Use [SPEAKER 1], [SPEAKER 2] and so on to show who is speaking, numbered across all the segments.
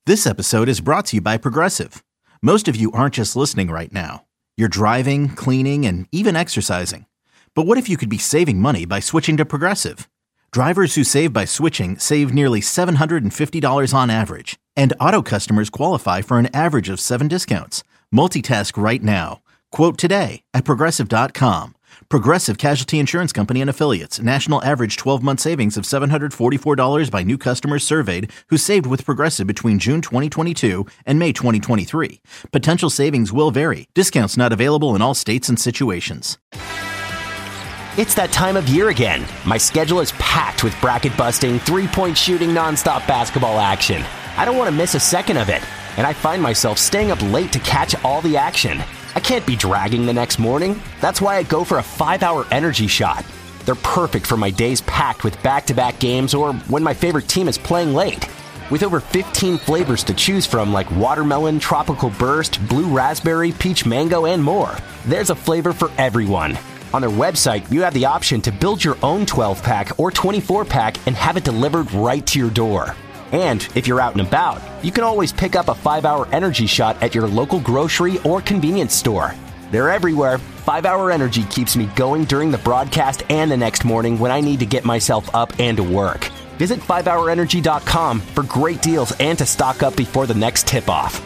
[SPEAKER 1] This episode is brought to you by Progressive. Most of you aren't just listening right now. You're driving, cleaning, and even exercising. But what if you could be saving money by switching to Progressive? Drivers who save by switching save nearly $750 on average. And auto customers qualify for an average of 7 discounts. Multitask right now. Quote today at Progressive.com. Progressive Casualty Insurance Company and Affiliates. National average 12-month savings of $744 by new customers surveyed who saved with Progressive between June 2022 and May 2023. Potential savings will vary. Discounts not available in all states and situations.
[SPEAKER 2] It's that time of year again. My schedule is packed with bracket-busting, three-point shooting, nonstop basketball action. I don't want to miss a second of it, and I find myself staying up late to catch all the action. I can't be dragging the next morning. That's why I go for a 5-hour energy shot. They're perfect for my days packed with back-to-back games or when my favorite team is playing late. With over 15 flavors to choose from like watermelon, tropical burst, blue raspberry, peach mango, and more, there's a flavor for everyone. On their website, you have the option to build your own 12-pack or 24-pack and have it delivered right to your door. And if you're out and about, you can always pick up a 5-hour energy shot at your local grocery or convenience store. They're everywhere. 5-hour energy keeps me going during the broadcast and the next morning when I need to get myself up and to work. Visit 5hourenergy.com for great deals and to stock up before the next tip-off.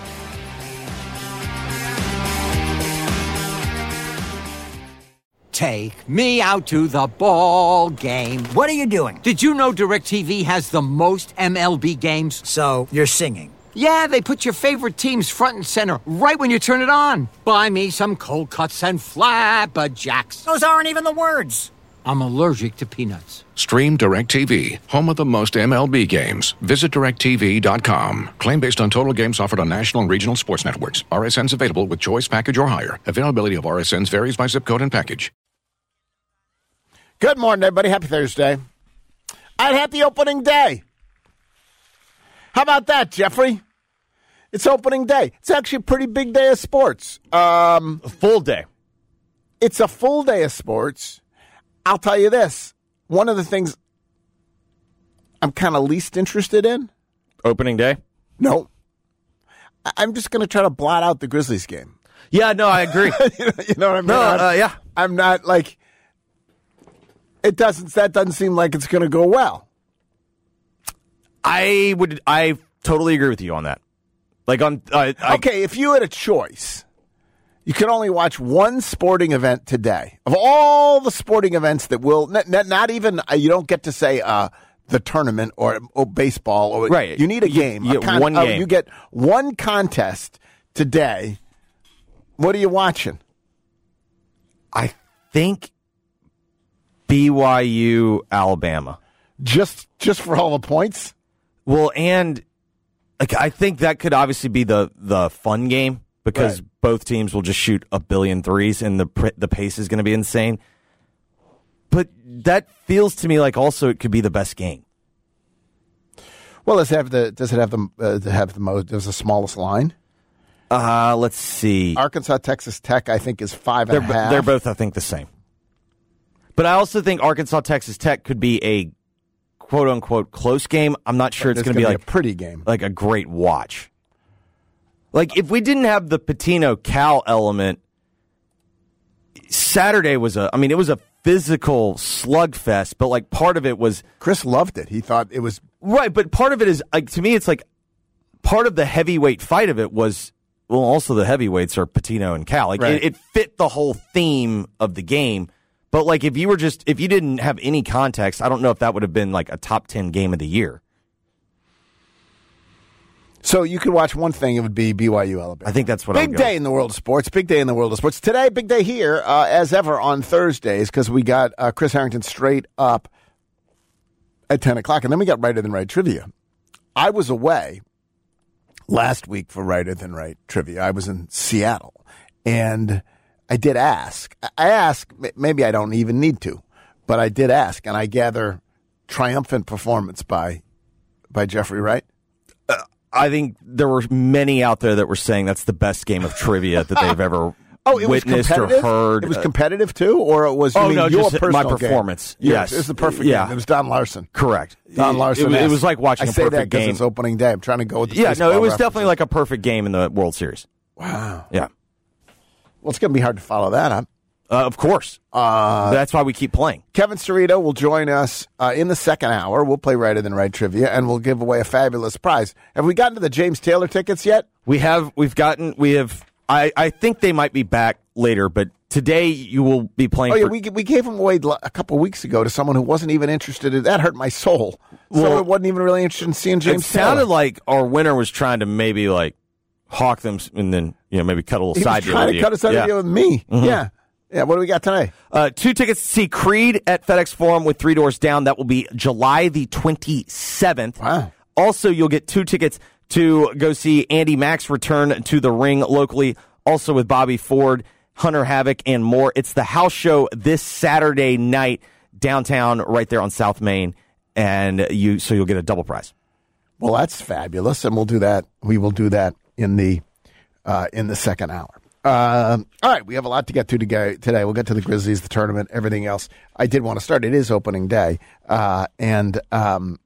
[SPEAKER 3] Take me out to the ball game.
[SPEAKER 4] What are you doing?
[SPEAKER 3] Did you know DirecTV has the most MLB games?
[SPEAKER 4] So, you're singing.
[SPEAKER 3] Yeah, they put your favorite teams front and center right when you turn it on. Buy me some cold cuts and flapjacks.
[SPEAKER 4] Those aren't even the words.
[SPEAKER 3] I'm allergic to peanuts.
[SPEAKER 5] Stream DirecTV, home of the most MLB games. Visit DirecTV.com. Claim based on total games offered on national and regional sports networks. RSNs available with choice package or higher. Availability of RSNs varies by zip code and package.
[SPEAKER 6] Good morning, everybody. Happy Thursday. And happy opening day. How about that, Jeffrey? It's opening day. It's actually a pretty big day of sports.
[SPEAKER 7] A full day.
[SPEAKER 6] It's a full day of sports. I'll tell you this. One of the things I'm kind of least interested in.
[SPEAKER 7] Opening day?
[SPEAKER 6] No. I'm just going to try to blot out the Grizzlies game.
[SPEAKER 7] Yeah, no, I agree.
[SPEAKER 6] you know what I mean?
[SPEAKER 7] No, yeah.
[SPEAKER 6] I'm not like... That doesn't seem like it's going to go well.
[SPEAKER 7] I totally agree with you on that.
[SPEAKER 6] Okay, if you had a choice, you can only watch one sporting event today. Of all the sporting events that will, not even, you don't get to say the tournament or baseball. Or,
[SPEAKER 7] right.
[SPEAKER 6] You need a game.
[SPEAKER 7] You get one game.
[SPEAKER 6] You get one contest today. What are you watching?
[SPEAKER 7] I think BYU, Alabama.
[SPEAKER 6] Just for all the points?
[SPEAKER 7] Well, and I think that could obviously be the fun game because both teams will just shoot a billion threes and the pace is going to be insane. But that feels to me like also it could be the best game.
[SPEAKER 6] Well, does it have the smallest line?
[SPEAKER 7] Let's see.
[SPEAKER 6] Arkansas, Texas Tech, I think, is 5.5.
[SPEAKER 7] They're both, I think, the same. But I also think Arkansas, Texas Tech could be a quote-unquote close game. I'm not sure it's going to be like
[SPEAKER 6] a pretty game.
[SPEAKER 7] Like a great watch. Like, if we didn't have the Pitino-Cal element, Saturday was it was a physical slugfest, but like part of it was...
[SPEAKER 6] Chris loved it. He thought it was...
[SPEAKER 7] Right, but part of it is, like, to me, it's like part of the heavyweight fight of it was, well, also the heavyweights are Pitino and Cal. Like, it fit the whole theme of the game. But, like, if you didn't have any context, I don't know if that would have been, like, a top 10 game of the year.
[SPEAKER 6] So you could watch one thing, it would be BYU, Alabama.
[SPEAKER 7] I think that's what I would go.
[SPEAKER 6] Big day in the world of sports. Big day in the world of sports. Today, big day here, as ever, on Thursdays, because we got Chris Harrington straight up at 10 o'clock, and then we got Righter Than Right trivia. I was away last week for Righter Than Right trivia. I was in Seattle, and... I did ask. I asked, maybe I don't even need to, but I did ask, and I gather triumphant performance by Jeffrey Wright.
[SPEAKER 7] I think there were many out there that were saying that's the best game of trivia that they've ever witnessed or heard.
[SPEAKER 6] It was competitive too, or it was your personal
[SPEAKER 7] my performance.
[SPEAKER 6] Game?
[SPEAKER 7] Yes,
[SPEAKER 6] it was the perfect game. It was Don Larson.
[SPEAKER 7] Correct.
[SPEAKER 6] Don Larson.
[SPEAKER 7] It was like watching a perfect
[SPEAKER 6] that
[SPEAKER 7] game.
[SPEAKER 6] It's opening day. I'm trying to go with the
[SPEAKER 7] it was
[SPEAKER 6] references.
[SPEAKER 7] definitely like a perfect game in the World Series.
[SPEAKER 6] Wow.
[SPEAKER 7] Yeah.
[SPEAKER 6] Well, it's going to be hard to follow that up.
[SPEAKER 7] Of course. That's why we keep playing.
[SPEAKER 6] Kevin Cerrito will join us in the second hour. We'll play Righter Than Right trivia, and we'll give away a fabulous prize. Have we gotten to the James Taylor tickets yet?
[SPEAKER 7] We have. I think they might be back later, but today you will be playing.
[SPEAKER 6] Oh, yeah, we gave them away a couple of weeks ago to someone who wasn't even interested in that. Hurt my soul. Someone who wasn't even really interested in seeing James Taylor.
[SPEAKER 7] It sounded like our winner was trying to maybe like hawk them and then maybe cut a little side deal with you.
[SPEAKER 6] He was trying to cut a side deal with me. Mm-hmm. Yeah. Yeah, what do we got today?
[SPEAKER 7] 2 tickets to see Creed at FedEx Forum with 3 Doors Down. That will be July the 27th.
[SPEAKER 6] Wow.
[SPEAKER 7] Also, you'll get 2 tickets to go see Andy Mack's return to the ring locally, also with Bobby Ford, Hunter Havoc, and more. It's the house show this Saturday night downtown right there on South Main, and you'll get a double prize.
[SPEAKER 6] Well, that's fabulous, and we'll do that. We will do that in the second hour. All right, we have a lot to get to today. We'll get to the Grizzlies, the tournament, everything else. I did want to start. It is opening day, and John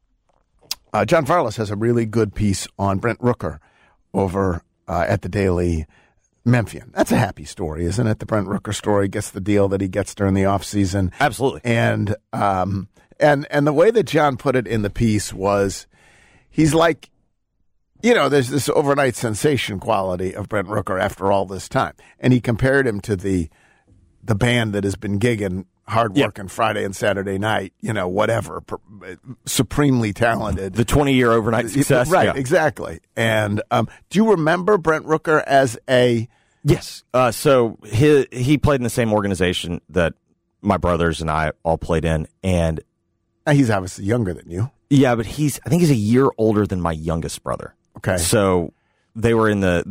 [SPEAKER 6] Varlas has a really good piece on Brent Rooker over at the Daily Memphian. That's a happy story, isn't it? The Brent Rooker story gets the deal that he gets during the offseason.
[SPEAKER 7] Absolutely.
[SPEAKER 6] And the way that John put it in the piece was, he's like, there's this overnight sensation quality of Brent Rooker after all this time. And he compared him to the band that has been gigging hard work on Friday and Saturday night, whatever, supremely talented.
[SPEAKER 7] The 20-year overnight success.
[SPEAKER 6] Right,
[SPEAKER 7] yeah.
[SPEAKER 6] Exactly. And do you remember Brent Rooker as a...
[SPEAKER 7] Yes. So he played in the same organization that my brothers and I all played in. And
[SPEAKER 6] he's obviously younger than you.
[SPEAKER 7] Yeah, but I think he's a year older than my youngest brother.
[SPEAKER 6] Okay.
[SPEAKER 7] So there's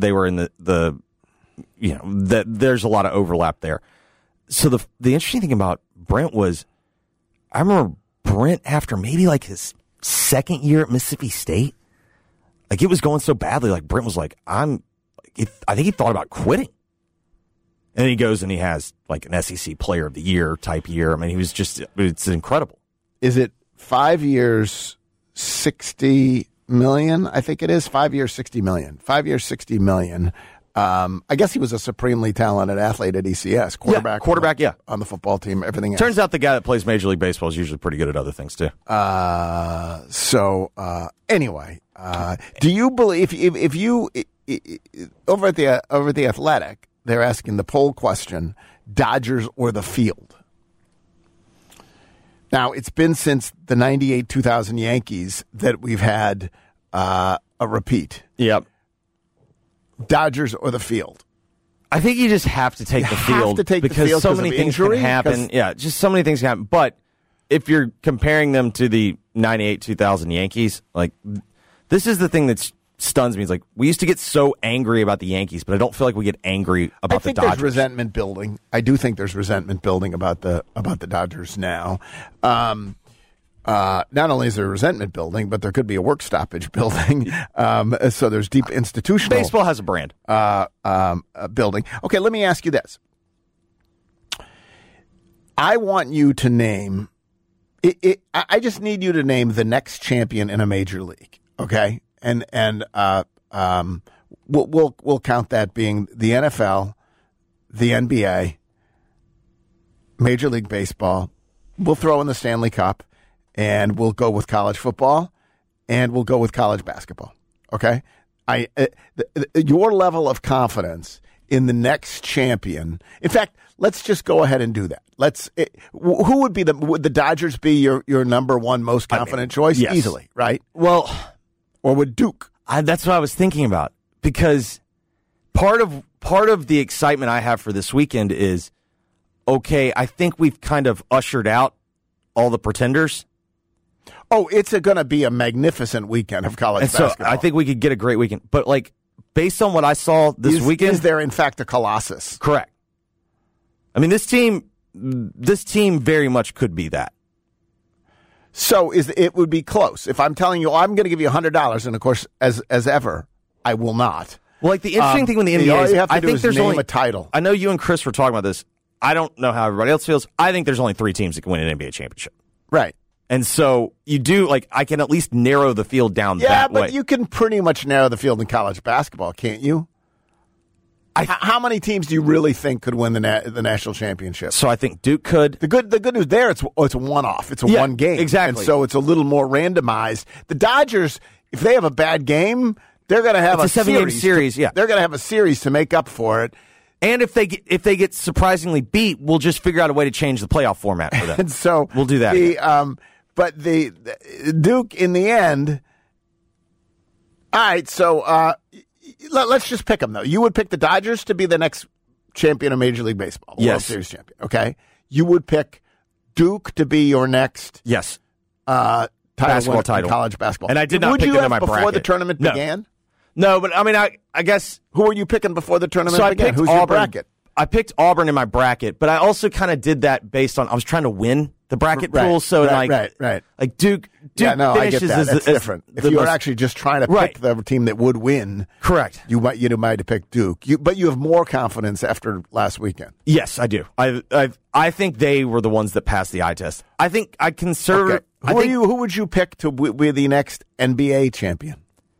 [SPEAKER 7] a lot of overlap there. So the interesting thing about Brent was, I remember Brent after maybe like his second year at Mississippi State, like it was going so badly, like Brent was like, I think he thought about quitting. And he goes and he has like an SEC Player of the Year type year. I mean, it's incredible.
[SPEAKER 6] Is it 5 years, 60 million? I think it is 5 years, 60 million. 5 years, 60 million. I guess he was a supremely talented athlete at ECS. Quarterback, on the football team, everything else.
[SPEAKER 7] Turns out the guy that plays Major League Baseball is usually pretty good at other things, too.
[SPEAKER 6] Anyway, do you believe, if you, over at the Athletic, they're asking the poll question, Dodgers or the field? Now, it's been since the 98-2000 Yankees that we've had a repeat.
[SPEAKER 7] Yep.
[SPEAKER 6] Dodgers or the field?
[SPEAKER 7] I think you just have to take the field because so many things can happen. Yeah, just so many things can happen. But if you're comparing them to the 98-2000 Yankees, like this is the thing that stuns me. It's like we used to get so angry about the Yankees, but I don't feel like we get angry about the Dodgers. I think
[SPEAKER 6] there's resentment building. I do think there's resentment building about the Dodgers now. Not only is there resentment building, but there could be a work stoppage building. So there's deep institutional.
[SPEAKER 7] Baseball has a brand.
[SPEAKER 6] Building. Okay, let me ask you this. I want you to name. I just need you to name the next champion in a major league. Okay, and we'll count that being the NFL, the NBA, Major League Baseball. We'll throw in the Stanley Cup. And we'll go with college football, and we'll go with college basketball. Okay, your level of confidence in the next champion. In fact, let's just go ahead and do that. Who would be would the Dodgers be your number one most confident choice?
[SPEAKER 7] Yes.
[SPEAKER 6] Easily, right?
[SPEAKER 7] Well,
[SPEAKER 6] or would Duke?
[SPEAKER 7] That's what I was thinking about, because part of the excitement I have for this weekend is, okay, I think we've kind of ushered out all the pretenders.
[SPEAKER 6] Oh, it's going to be a magnificent weekend of college basketball.
[SPEAKER 7] I think we could get a great weekend. But, like, based on what I saw this weekend...
[SPEAKER 6] Is there, in fact, a colossus?
[SPEAKER 7] Correct. I mean, this team very much could be that.
[SPEAKER 6] So it would be close. If I'm telling you, I'm going to give you $100, and, of course, as ever, I will not.
[SPEAKER 7] Well, like the interesting thing with the NBA
[SPEAKER 6] all
[SPEAKER 7] is
[SPEAKER 6] you have to
[SPEAKER 7] I
[SPEAKER 6] do
[SPEAKER 7] think
[SPEAKER 6] is
[SPEAKER 7] there's
[SPEAKER 6] name
[SPEAKER 7] only
[SPEAKER 6] a title.
[SPEAKER 7] I know you and Chris were talking about this. I don't know how everybody else feels. I think there's only 3 teams that can win an NBA championship.
[SPEAKER 6] Right.
[SPEAKER 7] And so you do, like, I can at least narrow the field down that way.
[SPEAKER 6] Yeah, but you can pretty much narrow the field in college basketball, can't you? How many teams do you really think could win the national championship?
[SPEAKER 7] So I think Duke could.
[SPEAKER 6] The good news there, it's a one-off. It's a one game.
[SPEAKER 7] Exactly.
[SPEAKER 6] And so it's a little more randomized. The Dodgers, if they have a bad game, they're going to have
[SPEAKER 7] a 7-game series. Yeah,
[SPEAKER 6] they're going to have a series to make up for it.
[SPEAKER 7] And if they get surprisingly beat, we'll just figure out a way to change the playoff format for them.
[SPEAKER 6] And so
[SPEAKER 7] we'll do that.
[SPEAKER 6] But the Duke in the end. All right, so let's just pick them though. You would pick the Dodgers to be the next champion of Major League Baseball, World Series champion. Okay, you would pick Duke to be your next
[SPEAKER 7] basketball title,
[SPEAKER 6] college basketball.
[SPEAKER 7] And I did not pick them in my bracket
[SPEAKER 6] before the tournament began.
[SPEAKER 7] No, but I mean, I guess
[SPEAKER 6] who were you picking before the tournament began?
[SPEAKER 7] Picked
[SPEAKER 6] Who's
[SPEAKER 7] Auburn.
[SPEAKER 6] your bracket?
[SPEAKER 7] I picked Auburn in my bracket, but I also kind of did that based on I was trying to win the bracket pool. So
[SPEAKER 6] right.
[SPEAKER 7] Like Duke
[SPEAKER 6] I get that. That's different. If you were actually just trying to pick the team that would win,
[SPEAKER 7] correct,
[SPEAKER 6] you might have picked Duke. But you have more confidence after last weekend.
[SPEAKER 7] Yes, I do. I think they were the ones that passed the eye test. I think I conserve.
[SPEAKER 6] Okay. Who would you pick to be the next NBA champion?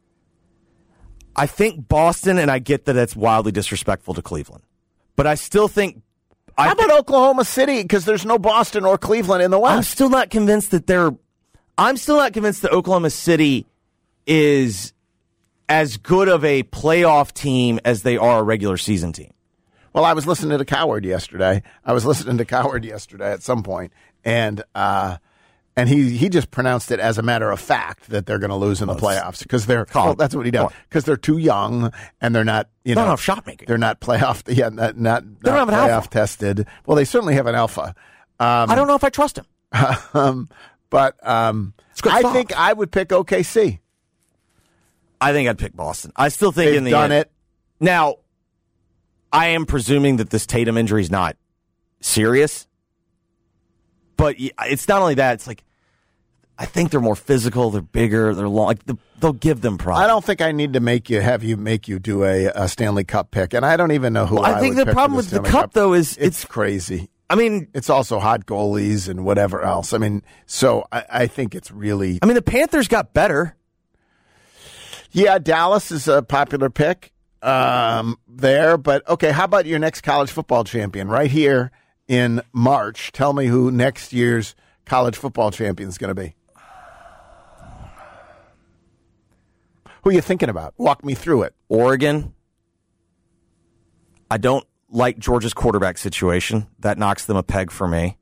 [SPEAKER 7] I think Boston, and I get that it's wildly disrespectful to Cleveland, but I still think.
[SPEAKER 6] How about Oklahoma City? Because there's no Boston or Cleveland in the West.
[SPEAKER 7] I'm still not convinced that Oklahoma City is as good of a playoff team as they are a regular season team.
[SPEAKER 6] Well, I was listening to Coward yesterday. At some point, and he just pronounced it as a matter of fact that they're going to lose in the playoffs because that's what he does, because they're too young and they're not
[SPEAKER 7] they don't have shot making.
[SPEAKER 6] They're not playoff not playoff tested. Well, they certainly have an alpha.
[SPEAKER 7] I don't know if I trust him.
[SPEAKER 6] But I think I would pick OKC.
[SPEAKER 7] I think I'd pick Boston. I still think
[SPEAKER 6] They've
[SPEAKER 7] in the
[SPEAKER 6] done
[SPEAKER 7] end.
[SPEAKER 6] it.
[SPEAKER 7] Now, I am presuming that this Tatum injury is not serious. But it's not only that. It's like I think they're more physical. They're bigger. They're long. Like they'll give them problems.
[SPEAKER 6] I don't think I need to have you do a Stanley Cup pick, and I don't even know who.
[SPEAKER 7] I think the problem with the Cup though is
[SPEAKER 6] it's crazy.
[SPEAKER 7] I mean,
[SPEAKER 6] it's also hot goalies and whatever else. I mean, so I think it's really.
[SPEAKER 7] I mean, the Panthers got better.
[SPEAKER 6] Yeah, Dallas is a popular pick there, but okay. How about your next college football champion right here in March? Tell me who next year's college football champion is going to be. Who are you thinking about? Walk me through it.
[SPEAKER 7] Oregon. I don't like Georgia's quarterback situation. That knocks them a peg for me.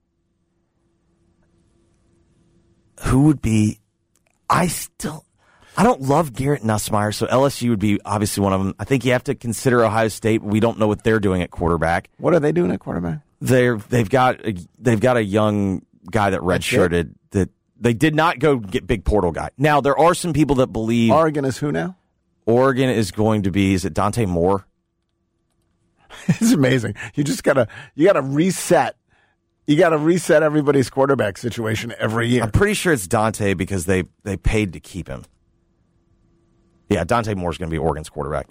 [SPEAKER 7] Who would be? I don't love Garrett Nussmeier, so LSU would be obviously one of them. I think you have to consider Ohio State. We don't know what they're doing at quarterback.
[SPEAKER 6] What are they doing at quarterback?
[SPEAKER 7] They've got a young guy that redshirted that they did not go get big portal guy. Now there are some people that believe
[SPEAKER 6] Oregon is who now?
[SPEAKER 7] Oregon is going to be, is it Dante Moore?
[SPEAKER 6] It's amazing. You gotta reset. You got to reset everybody's quarterback situation every year.
[SPEAKER 7] I'm pretty sure it's Dante because they paid to keep him. Yeah, Dante Moore's going to be Oregon's quarterback.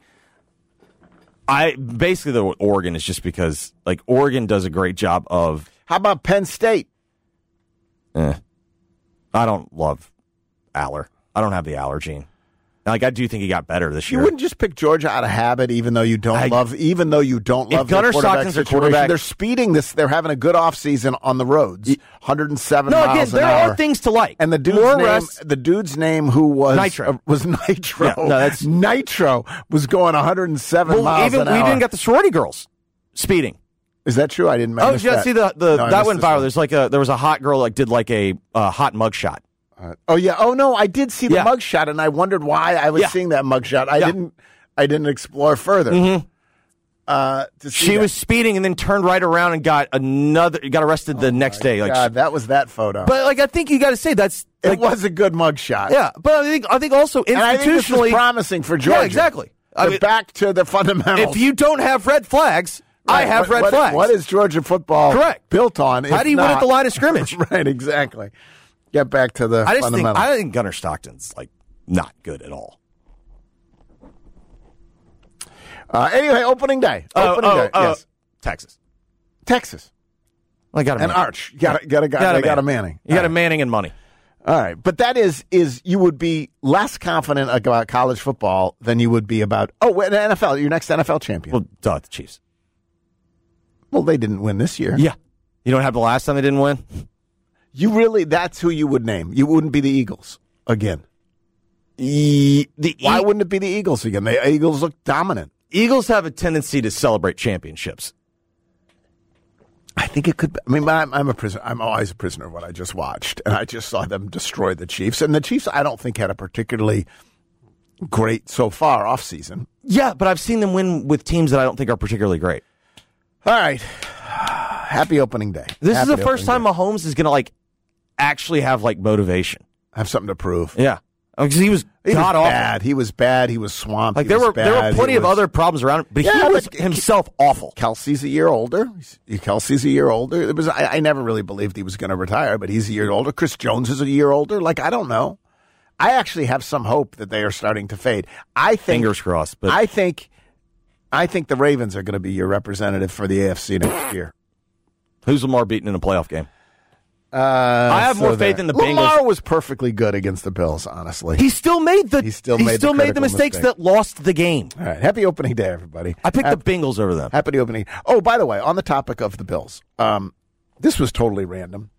[SPEAKER 7] Basically, Oregon is just because like Oregon does a great job of.
[SPEAKER 6] How about Penn State?
[SPEAKER 7] I don't love Aller. I don't have the Aller gene. Like I do think he got better this year.
[SPEAKER 6] You wouldn't just pick Georgia out of habit, even though you don't love
[SPEAKER 7] Gunnar Stockton's their quarterback.
[SPEAKER 6] They're speeding this. They're having a good offseason on the roads. 107 miles an hour.
[SPEAKER 7] No, again, there are things to like.
[SPEAKER 6] And the dude's name who was
[SPEAKER 7] Nitro.
[SPEAKER 6] Was Nitro.
[SPEAKER 7] Yeah, no, that's
[SPEAKER 6] Nitro was going 107 miles an hour.
[SPEAKER 7] We even got the sorority girls speeding.
[SPEAKER 6] Is that true? I didn't.
[SPEAKER 7] Oh, did you see that went viral? There's there was a hot girl did like a hot mugshot.
[SPEAKER 6] Oh yeah. Oh no, I did see the mugshot, and I wondered why I was seeing that mugshot. I didn't explore further.
[SPEAKER 7] Mm-hmm. She was speeding and then turned right around and got arrested the next day.
[SPEAKER 6] God, that was that photo.
[SPEAKER 7] But I think you got to say it
[SPEAKER 6] was a good mugshot.
[SPEAKER 7] Yeah, but I think also institutionally,
[SPEAKER 6] and I think this is promising for Georgia.
[SPEAKER 7] Yeah, exactly.
[SPEAKER 6] Back to the fundamentals.
[SPEAKER 7] If you don't have red flags. Right. I have red flags.
[SPEAKER 6] What is Georgia football built on?
[SPEAKER 7] How do you win at the line of scrimmage?
[SPEAKER 6] Right, exactly. Get back to the fundamentals.
[SPEAKER 7] I think Gunnar Stockton's not good at all.
[SPEAKER 6] Anyway, opening day. Yes.
[SPEAKER 7] Texas. Well, I got a
[SPEAKER 6] An
[SPEAKER 7] Manning.
[SPEAKER 6] Arch. Got a Manning.
[SPEAKER 7] You got a Manning and money.
[SPEAKER 6] All right. But that is you would be less confident about college football than you would be about, the NFL, your next NFL champion.
[SPEAKER 7] Well, the Chiefs.
[SPEAKER 6] Well, they didn't win this year.
[SPEAKER 7] Yeah. You don't have the last time they didn't win?
[SPEAKER 6] That's who you would name. You wouldn't be the Eagles again. Why wouldn't it be the Eagles again? The Eagles look dominant.
[SPEAKER 7] Eagles have a tendency to celebrate championships.
[SPEAKER 6] I think it could be. I mean, I'm a prisoner. I'm always a prisoner of what I just watched, and I just saw them destroy the Chiefs. And the Chiefs, I don't think, had a particularly great so far offseason.
[SPEAKER 7] Yeah, but I've seen them win with teams that I don't think are particularly great.
[SPEAKER 6] All right. Happy opening day.
[SPEAKER 7] This is the first time Mahomes is going to actually have motivation.
[SPEAKER 6] Have something to prove.
[SPEAKER 7] Yeah. Because he was god-awful.
[SPEAKER 6] Bad. He was bad. He was swamped.
[SPEAKER 7] There were plenty of other problems around him, but he was himself awful.
[SPEAKER 6] Kelsey's a year older. I never really believed he was going to retire, but he's a year older. Chris Jones is a year older. I don't know. I actually have some hope that they are starting to fade.
[SPEAKER 7] Fingers crossed. But
[SPEAKER 6] I think the Ravens are going to be your representative for the AFC next year.
[SPEAKER 7] Who's Lamar beaten in a playoff game? I have more faith in the Bengals.
[SPEAKER 6] Lamar was perfectly good against the Bills, honestly.
[SPEAKER 7] He still made the mistakes that lost the game.
[SPEAKER 6] All right. Happy opening day, everybody.
[SPEAKER 7] I picked the Bengals over them.
[SPEAKER 6] Happy opening. Oh, by the way, on the topic of the Bills, this was totally random.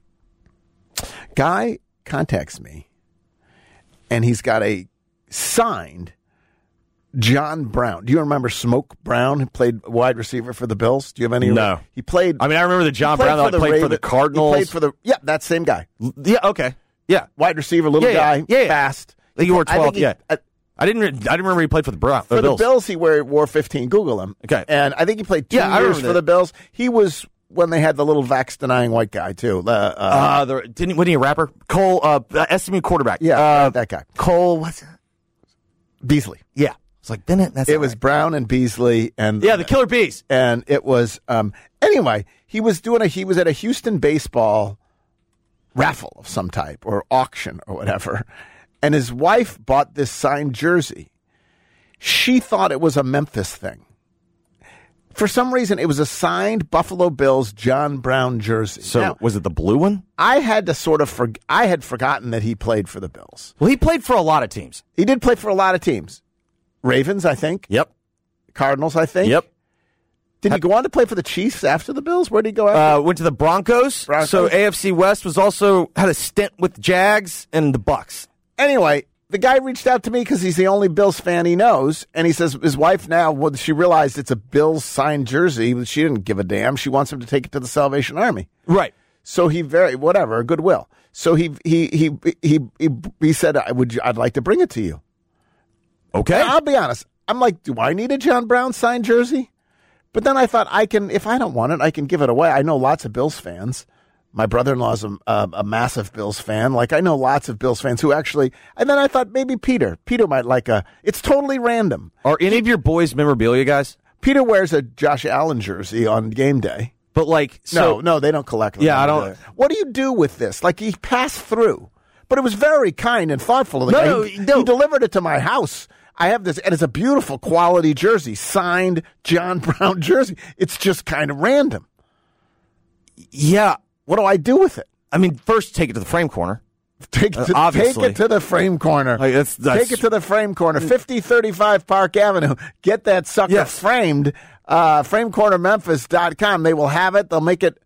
[SPEAKER 6] Guy contacts me, and he's got a signed John Brown. Do you remember Smoke Brown, who played wide receiver for the Bills? Do you have any?
[SPEAKER 7] No.
[SPEAKER 6] He played.
[SPEAKER 7] I remember the John Brown that played for the Cardinals.
[SPEAKER 6] He played for that same guy.
[SPEAKER 7] Yeah, okay. Yeah.
[SPEAKER 6] Wide receiver, little guy, fast.
[SPEAKER 7] I think he wore 12, I didn't remember he played for the Bills.
[SPEAKER 6] For the Bills, he wore 15. Google him.
[SPEAKER 7] Okay.
[SPEAKER 6] And I think he played 2 years for the Bills. He was when they had the little vax-denying white guy, too.
[SPEAKER 7] Wasn't he a rapper? Cole, SMU quarterback.
[SPEAKER 6] Yeah, that guy.
[SPEAKER 7] Cole, what's that?
[SPEAKER 6] Beasley.
[SPEAKER 7] Yeah. It's Bennett.
[SPEAKER 6] It was Brown and Beasley and
[SPEAKER 7] the Killer Bees.
[SPEAKER 6] And it was anyway. He was at a Houston baseball raffle of some type or auction or whatever, and his wife bought this signed jersey. She thought it was a Memphis thing. For some reason, it was a signed Buffalo Bills John Brown jersey.
[SPEAKER 7] So now, was it the blue one?
[SPEAKER 6] I had to I had forgotten that he played for the Bills.
[SPEAKER 7] Well, he played for a lot of teams.
[SPEAKER 6] He did play for a lot of teams. Ravens, I think.
[SPEAKER 7] Yep.
[SPEAKER 6] Cardinals, I think.
[SPEAKER 7] Yep.
[SPEAKER 6] Did he go on to play for the Chiefs after the Bills? Where did he go after?
[SPEAKER 7] Went to the Broncos. So AFC West had a stint with Jags and the Bucks.
[SPEAKER 6] Anyway, the guy reached out to me because he's the only Bills fan he knows, and he says his wife now, she realized it's a Bills signed jersey, but she didn't give a damn. She wants him to take it to the Salvation Army.
[SPEAKER 7] Right.
[SPEAKER 6] So goodwill. So he said, I'd like to bring it to you.
[SPEAKER 7] Okay.
[SPEAKER 6] Now, I'll be honest. I'm like, do I need a John Brown signed jersey? But then I thought if I don't want it, I can give it away. I know lots of Bills fans. My brother-in-law's a massive Bills fan. I know lots of Bills fans who actually, and then I thought maybe Peter might it's totally random.
[SPEAKER 7] Are any of your boys memorabilia guys?
[SPEAKER 6] Peter wears a Josh Allen jersey on game day.
[SPEAKER 7] But
[SPEAKER 6] no, they don't collect them.
[SPEAKER 7] Yeah, I don't.
[SPEAKER 6] What do you do with this? He passed through, but it was very kind and thoughtful. He delivered it to my house. I have this, and it's a beautiful quality jersey, signed John Brown jersey. It's just kind of random.
[SPEAKER 7] Yeah.
[SPEAKER 6] What do I do with it?
[SPEAKER 7] First, take it to the frame corner.
[SPEAKER 6] Take it to the frame corner. Take it to the frame corner. 5035 Park Avenue. Get that sucker framed. FrameCornerMemphis.com. They will have it. They'll make it.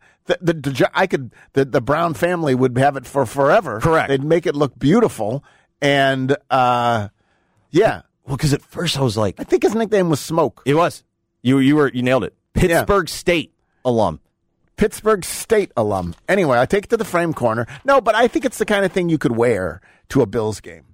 [SPEAKER 6] The Brown family would have it for forever.
[SPEAKER 7] Correct.
[SPEAKER 6] They'd make it look beautiful. And, yeah.
[SPEAKER 7] Well, because at first I was like,
[SPEAKER 6] I think his nickname was Smoke.
[SPEAKER 7] It was. You nailed it. Pittsburgh State alum.
[SPEAKER 6] Pittsburgh State alum. Anyway, I take it to the frame corner. No, but I think it's the kind of thing you could wear to a Bills game.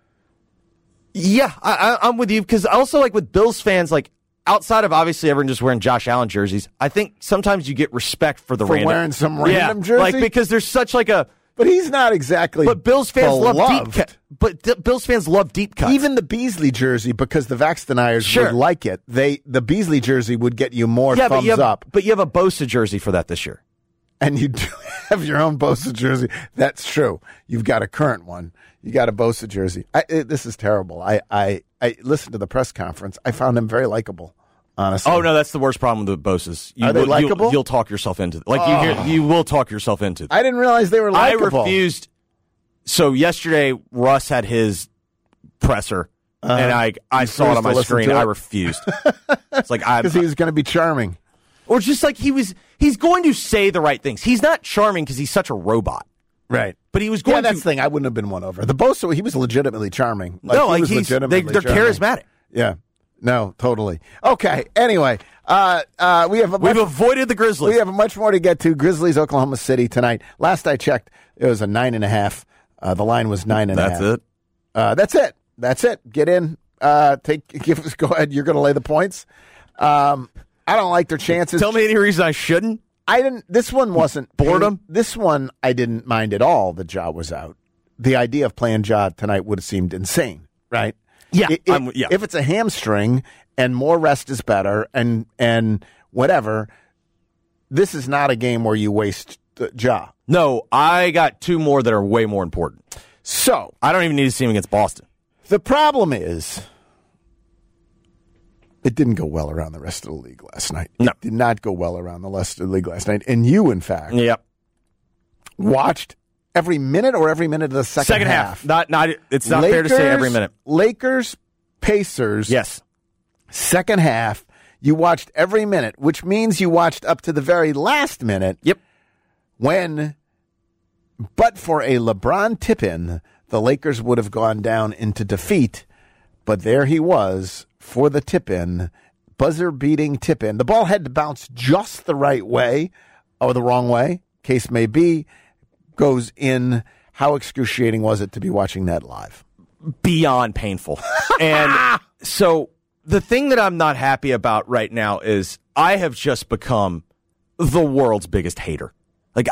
[SPEAKER 7] Yeah, I'm with you because also with Bills fans, outside of obviously everyone just wearing Josh Allen jerseys, I think sometimes you get respect for
[SPEAKER 6] wearing some random jersey.
[SPEAKER 7] Because there's such
[SPEAKER 6] But he's not exactly.
[SPEAKER 7] But Bills fans love deep cuts. But Bills fans love deep cuts.
[SPEAKER 6] Even the Beasley jersey, because the vax deniers would like it. The Beasley jersey would get you more thumbs up.
[SPEAKER 7] But you have a Bosa jersey for that this year.
[SPEAKER 6] and you do have your own Bosa jersey. That's true. You've got a current one. You got a Bosa jersey. This is terrible. I listened to the press conference. I found him very likable, honestly.
[SPEAKER 7] Oh, no, that's the worst problem with Bosas.
[SPEAKER 6] Are they likable?
[SPEAKER 7] You'll talk yourself into it. You will talk yourself into it.
[SPEAKER 6] I didn't realize they were likable.
[SPEAKER 7] I refused. So yesterday, Russ had his presser, and I saw it on my screen. I refused. It's like
[SPEAKER 6] because he was going to be charming.
[SPEAKER 7] Or just like he's going to say the right things. He's not charming because he's such a robot.
[SPEAKER 6] Right.
[SPEAKER 7] But he was going
[SPEAKER 6] that's the thing. I wouldn't have been won over. The Bosa, he was legitimately charming.
[SPEAKER 7] They're charismatic.
[SPEAKER 6] Yeah. No, totally. Okay. Anyway, we've
[SPEAKER 7] avoided the Grizzlies.
[SPEAKER 6] We have much more to get to. Grizzlies, Oklahoma City tonight. Last I checked, it was a 9.5. The line was 9.5. That's it. Get in. Go ahead. You're going to lay the points. I don't like their chances.
[SPEAKER 7] Tell me any reason I shouldn't.
[SPEAKER 6] I didn't. This one wasn't
[SPEAKER 7] boredom.
[SPEAKER 6] This one I didn't mind at all that Ja was out. The idea of playing Ja tonight would have seemed insane, right?
[SPEAKER 7] Yeah.
[SPEAKER 6] If it's a hamstring and more rest is better and whatever, this is not a game where you waste Ja.
[SPEAKER 7] No, I got two more that are way more important.
[SPEAKER 6] So
[SPEAKER 7] I don't even need to see him against Boston.
[SPEAKER 6] The problem is, it didn't go well around the rest of the league last night.
[SPEAKER 7] No.
[SPEAKER 6] It did not go well around the rest of the league last night. And you, in fact, watched every minute or every minute of the second half.
[SPEAKER 7] It's not fair to say every minute.
[SPEAKER 6] Lakers, Pacers.
[SPEAKER 7] Yes.
[SPEAKER 6] Second half, you watched every minute, which means you watched up to the very last minute.
[SPEAKER 7] Yep.
[SPEAKER 6] But for a LeBron tip-in, the Lakers would have gone down into defeat. But there he was for the tip-in, buzzer-beating tip-in. The ball had to bounce just the right way or the wrong way, case may be, goes in. How excruciating was it to be watching that live?
[SPEAKER 7] Beyond painful. And so the thing that I'm not happy about right now is I have just become the world's biggest hater. Like,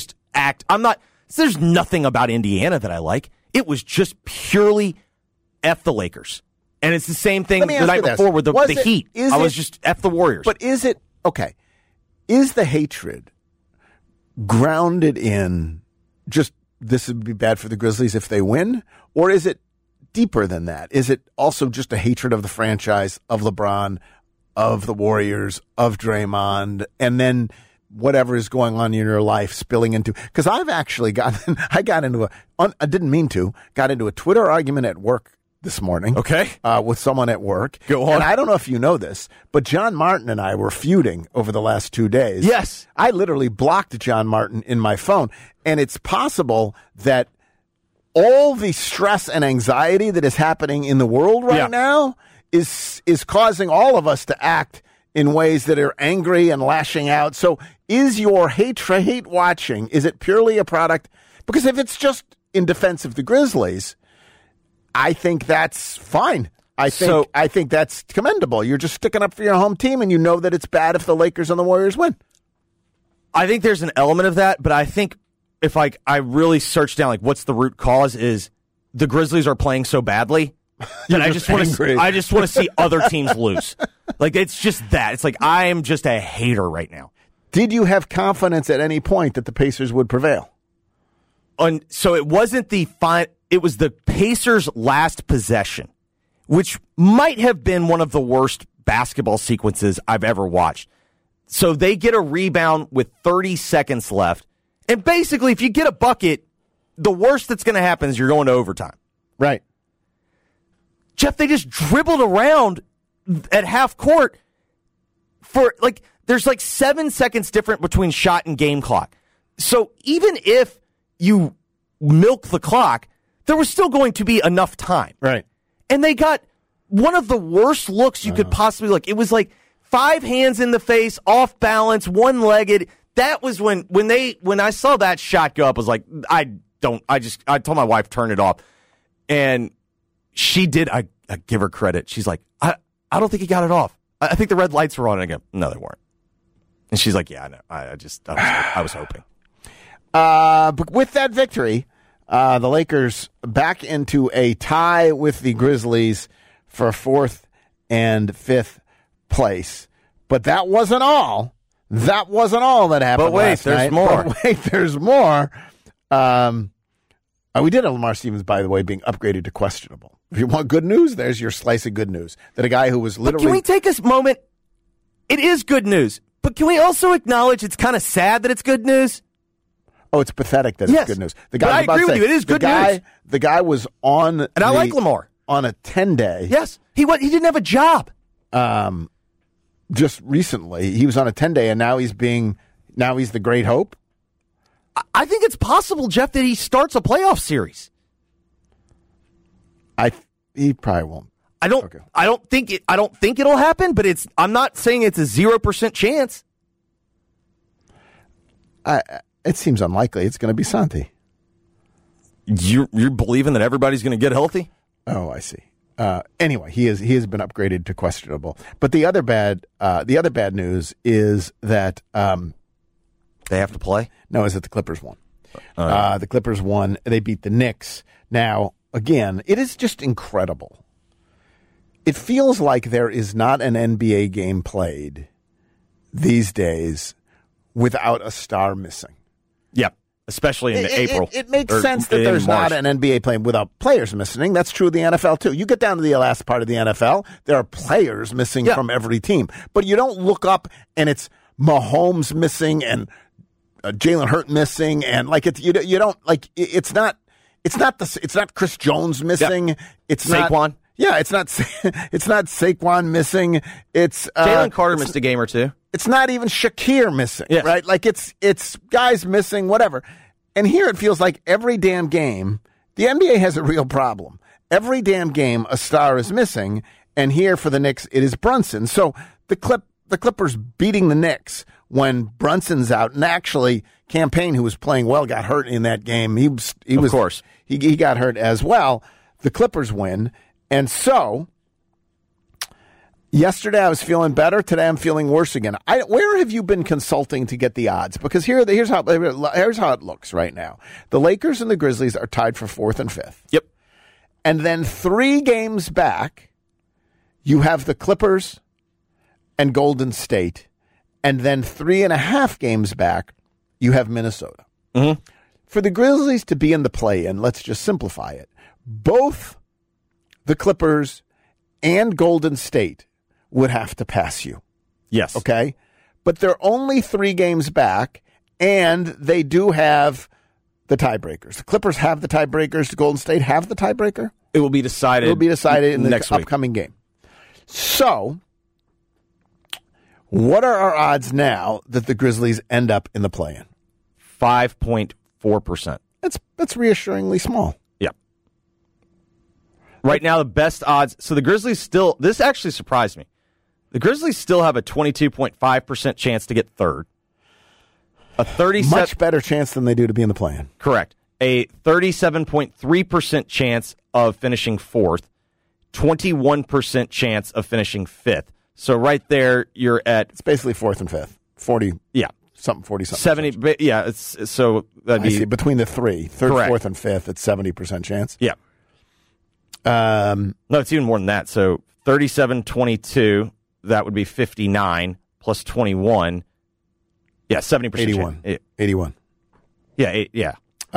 [SPEAKER 7] there's nothing about Indiana that I like. It was just purely F the Lakers. And it's the same thing the night before with the Heat. I was just F the Warriors.
[SPEAKER 6] But is the hatred grounded in just this would be bad for the Grizzlies if they win? Or is it deeper than that? Is it also just a hatred of the franchise, of LeBron, of the Warriors, of Draymond, and then whatever is going on in your life spilling into? Because I've actually got into a Twitter argument at work this morning.
[SPEAKER 7] Okay.
[SPEAKER 6] With someone at work.
[SPEAKER 7] Go on.
[SPEAKER 6] And I don't know if you know this, but John Martin and I were feuding over the last 2 days.
[SPEAKER 7] Yes.
[SPEAKER 6] I literally blocked John Martin in my phone. And it's possible that all the stress and anxiety that is happening in the world right now is causing all of us to act in ways that are angry and lashing out. So is your hate watching, is it purely a product? Because if it's just in defense of the Grizzlies, I think that's fine. I think that's commendable. You're just sticking up for your home team, and you know that it's bad if the Lakers and the Warriors win.
[SPEAKER 7] I think there's an element of that, but I think if I really search down, like, what's the root cause is the Grizzlies are playing so badly that I just want to see other teams lose. Like, it's just that. It's like I am just a hater right now.
[SPEAKER 6] Did you have confidence at any point that the Pacers would prevail?
[SPEAKER 7] So it wasn't it was the Pacers' last possession, which might have been one of the worst basketball sequences I've ever watched. So they get a rebound with 30 seconds left. And basically, if you get a bucket, the worst that's going to happen is you're going to overtime.
[SPEAKER 6] Right.
[SPEAKER 7] Jeff, they just dribbled around at half court for, like, there's like 7 seconds different between shot and game clock. So even if you milk the clock, there was still going to be enough time.
[SPEAKER 6] Right.
[SPEAKER 7] And they got one of the worst looks you could possibly look. It was like 5 hands in the face, off balance, one-legged. That was when I saw that shot go up, I was like, I told my wife, turn it off. And she did. I give her credit. She's like, I don't think he got it off. I think the red lights were on. And I go, no, they weren't. And she's like, yeah, I know. I was hoping.
[SPEAKER 6] But with that victory, the Lakers back into a tie with the Grizzlies for 4th and 5th place. But that wasn't all. That wasn't all that happened.
[SPEAKER 7] But wait,
[SPEAKER 6] last
[SPEAKER 7] there's
[SPEAKER 6] night.
[SPEAKER 7] more.
[SPEAKER 6] But wait, there's more. We did have Lamar Stevens, by the way, being upgraded to questionable. If you want good news, there's your slice of good news. That a guy who was literally.
[SPEAKER 7] But can we take a moment? It is good news, but can we also acknowledge it's kind of sad that it's good news?
[SPEAKER 6] Oh, it's pathetic that
[SPEAKER 7] Yes.
[SPEAKER 6] it's good news.
[SPEAKER 7] But I agree with you. It is good news.
[SPEAKER 6] The guy was on,
[SPEAKER 7] And I like Lamar.
[SPEAKER 6] On a 10-day.
[SPEAKER 7] Yes, he didn't have a job.
[SPEAKER 6] Just recently, he was on a 10-day, and now he's the great hope.
[SPEAKER 7] I think it's possible, Jeff, that he starts a playoff series.
[SPEAKER 6] He probably won't.
[SPEAKER 7] I don't think it'll happen, but I'm not saying it's a 0% chance.
[SPEAKER 6] It seems unlikely. It's going to be Santi.
[SPEAKER 7] You're believing that everybody's going to get healthy?
[SPEAKER 6] Oh, I see. Anyway, he has been upgraded to questionable. But the other bad news is that
[SPEAKER 7] They have to play?
[SPEAKER 6] No, is that the Clippers won. The Clippers won. They beat the Knicks. Now, again, it is just incredible. It feels like there is not an NBA game played these days without a star missing.
[SPEAKER 7] Yep, especially in April.
[SPEAKER 6] It makes sense that there's not an NBA playing without players missing. That's true of the NFL, too. You get down to the last part of the NFL, there are players missing from every team. But you don't look up and it's Mahomes missing and Jalen Hurts missing, and like you don't like it's not Chris Jones missing. Yep. It's
[SPEAKER 7] Saquon.
[SPEAKER 6] Not, yeah, it's not Saquon missing. It's
[SPEAKER 7] Jalen Carter missed a game or two.
[SPEAKER 6] It's not even Shakir missing,
[SPEAKER 7] yes.
[SPEAKER 6] Right? Like it's guys missing, whatever. And here it feels like every damn game, the NBA has a real problem. Every damn game, a star is missing, and here for the Knicks, it is Brunson. So the Clippers beating the Knicks when Brunson's out, and actually Campaign, who was playing well, got hurt in that game. He got hurt as well. The Clippers win, and so yesterday I was feeling better. Today I'm feeling worse again. Where have you been consulting to get the odds? Because here's how it looks right now. The Lakers and the Grizzlies are tied for 4th and 5th.
[SPEAKER 7] Yep.
[SPEAKER 6] And then 3 games back, you have the Clippers and Golden State. And then 3.5 games back, you have Minnesota.
[SPEAKER 7] Mm-hmm.
[SPEAKER 6] For the Grizzlies to be in the play-in, let's just simplify it. Both the Clippers and Golden State would have to pass you.
[SPEAKER 7] Yes.
[SPEAKER 6] Okay? But they're only 3 games back, and they do have the tiebreakers. The Clippers have the tiebreakers. The Golden State have the tiebreaker.
[SPEAKER 7] It will be decided.
[SPEAKER 6] In the
[SPEAKER 7] next
[SPEAKER 6] upcoming game. So, what are our odds now that the Grizzlies end up in the play-in?
[SPEAKER 7] 5.4%.
[SPEAKER 6] That's reassuringly small.
[SPEAKER 7] Yep. Right now, the best odds. So the Grizzlies still. This actually surprised me. The Grizzlies still have a 22.5% chance to get third. A 37
[SPEAKER 6] much better chance than they do to be in the play-in.
[SPEAKER 7] Correct. A 37.3% chance of finishing 4th. 21% chance of finishing 5th. So right there, you're at...
[SPEAKER 6] It's basically 4th and 5th. 40.
[SPEAKER 7] Yeah.
[SPEAKER 6] 40-something.
[SPEAKER 7] 70. Yeah. So that'd be...
[SPEAKER 6] I see. Between the 3, 3rd,
[SPEAKER 7] correct.
[SPEAKER 6] 4th, and 5th, it's 70% chance.
[SPEAKER 7] Yeah. No, it's even more than that. So 37-22, that would be 59 plus 21. Yeah, 70%.
[SPEAKER 6] 81. 81.
[SPEAKER 7] Yeah, yeah.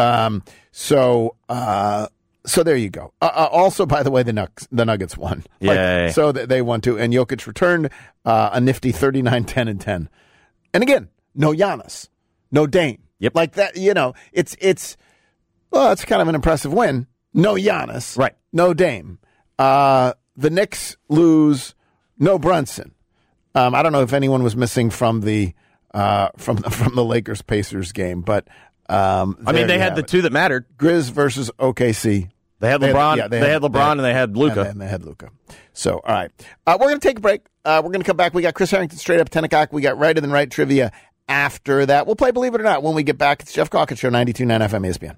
[SPEAKER 6] So there you go. Also, by the way, the Nuggets won.
[SPEAKER 7] Yeah.
[SPEAKER 6] So they won too. And Jokic returned a nifty 39, 10, and 10. And again, no Giannis, no Dame.
[SPEAKER 7] Yep.
[SPEAKER 6] Like that, it's kind of an impressive win. No Giannis.
[SPEAKER 7] Right.
[SPEAKER 6] No Dame. The Knicks lose. No Brunson. I don't know if anyone was missing from the Lakers Pacers game, but
[SPEAKER 7] they had the 2 that mattered.
[SPEAKER 6] Grizz versus OKC.
[SPEAKER 7] They had LeBron. They had LeBron and they had Luka.
[SPEAKER 6] And they had Luka. So, all right. We're going to take a break. We're going to come back. We got Chris Harrington straight up 10 o'clock. We got Right and Right trivia after that. We'll play Believe It or Not when we get back. It's Jeff Calkins Show, 92.9 FM ESPN.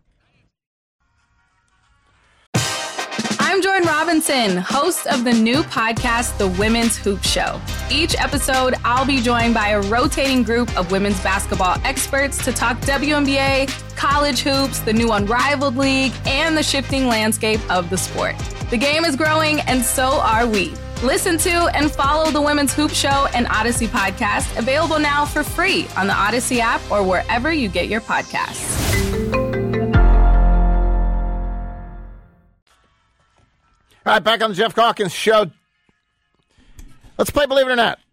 [SPEAKER 8] I'm Jordan Robinson, host of the new podcast, The Women's Hoop Show. Each episode, I'll be joined by a rotating group of women's basketball experts to talk WNBA, college hoops, the new Unrivaled League, and the shifting landscape of the sport. The game is growing, and so are we. Listen to and follow the Women's Hoop Show and Odyssey podcast, available now for free on the Odyssey app or wherever you get your podcasts.
[SPEAKER 6] All right, back on the Jeff Calkins Show. Let's play Believe It or Not.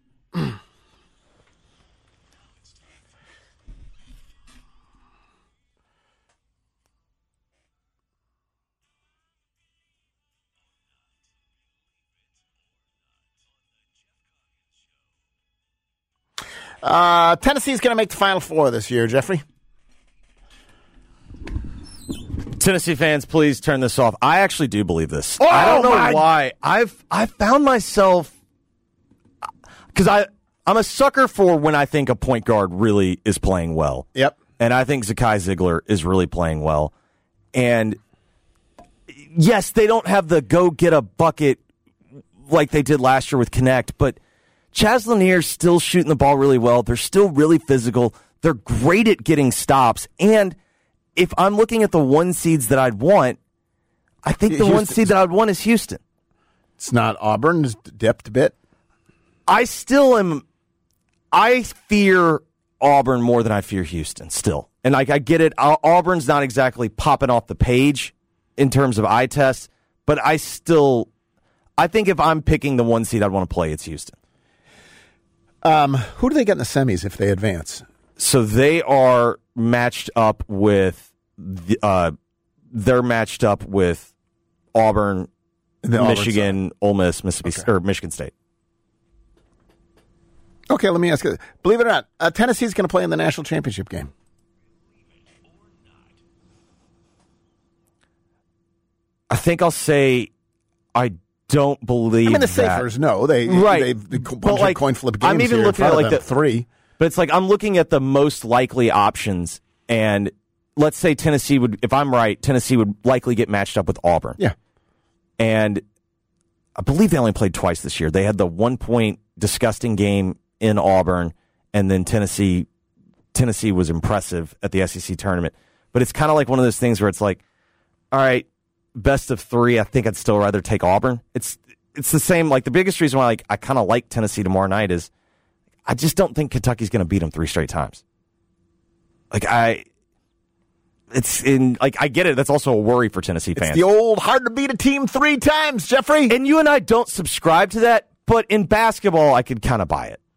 [SPEAKER 6] Tennessee's going to make the Final Four this year, Jeffrey.
[SPEAKER 7] Tennessee fans, please turn this off. I actually do believe this. I don't know why. I've found myself, because I'm a sucker for when I think a point guard really is playing well.
[SPEAKER 6] Yep.
[SPEAKER 7] And I think Zakai Ziegler is really playing well. And yes, they don't have the go get a bucket like they did last year with Connect, but Chaz Lanier's still shooting the ball really well. They're still really physical. They're great at getting stops. And if I'm looking at the one seeds that I'd want, I think the one seed that I'd want is Houston.
[SPEAKER 6] It's not Auburn. It's dipped a bit.
[SPEAKER 7] I fear Auburn more than I fear Houston still. And I get it. Auburn's not exactly popping off the page in terms of eye tests, but I think if I'm picking the one seed I'd want to play, it's Houston.
[SPEAKER 6] Who do they get in the semis if they advance?
[SPEAKER 7] So they are matched up with they're matched up with Auburn, Michigan, Ole Miss, Mississippi, or Michigan State.
[SPEAKER 6] Okay, let me ask you. Believe it or not, Tennessee's going to play in the national championship game.
[SPEAKER 7] I think I'll say I don't believe.
[SPEAKER 6] I mean, the
[SPEAKER 7] that.
[SPEAKER 6] Safers know they bunch of coin flip games.
[SPEAKER 7] I'm even looking at like the
[SPEAKER 6] three.
[SPEAKER 7] But it's like I'm looking at the most likely options, and let's say Tennessee would, if I'm right, Tennessee would likely get matched up with Auburn.
[SPEAKER 6] Yeah.
[SPEAKER 7] And I believe they only played twice this year. They had the 1 point disgusting game in Auburn, and then Tennessee was impressive at the SEC tournament. But it's kind of like one of those things where it's like, all right, best of three, I think I'd still rather take Auburn. It's the same, like the biggest reason why I kind of like Tennessee tomorrow night is I just don't think Kentucky's going to beat them 3 straight times. I get it. That's also a worry for Tennessee fans.
[SPEAKER 6] It's the old hard to beat a team 3 times, Jeffrey.
[SPEAKER 7] And you and I don't subscribe to that, but in basketball, I could kind of buy it.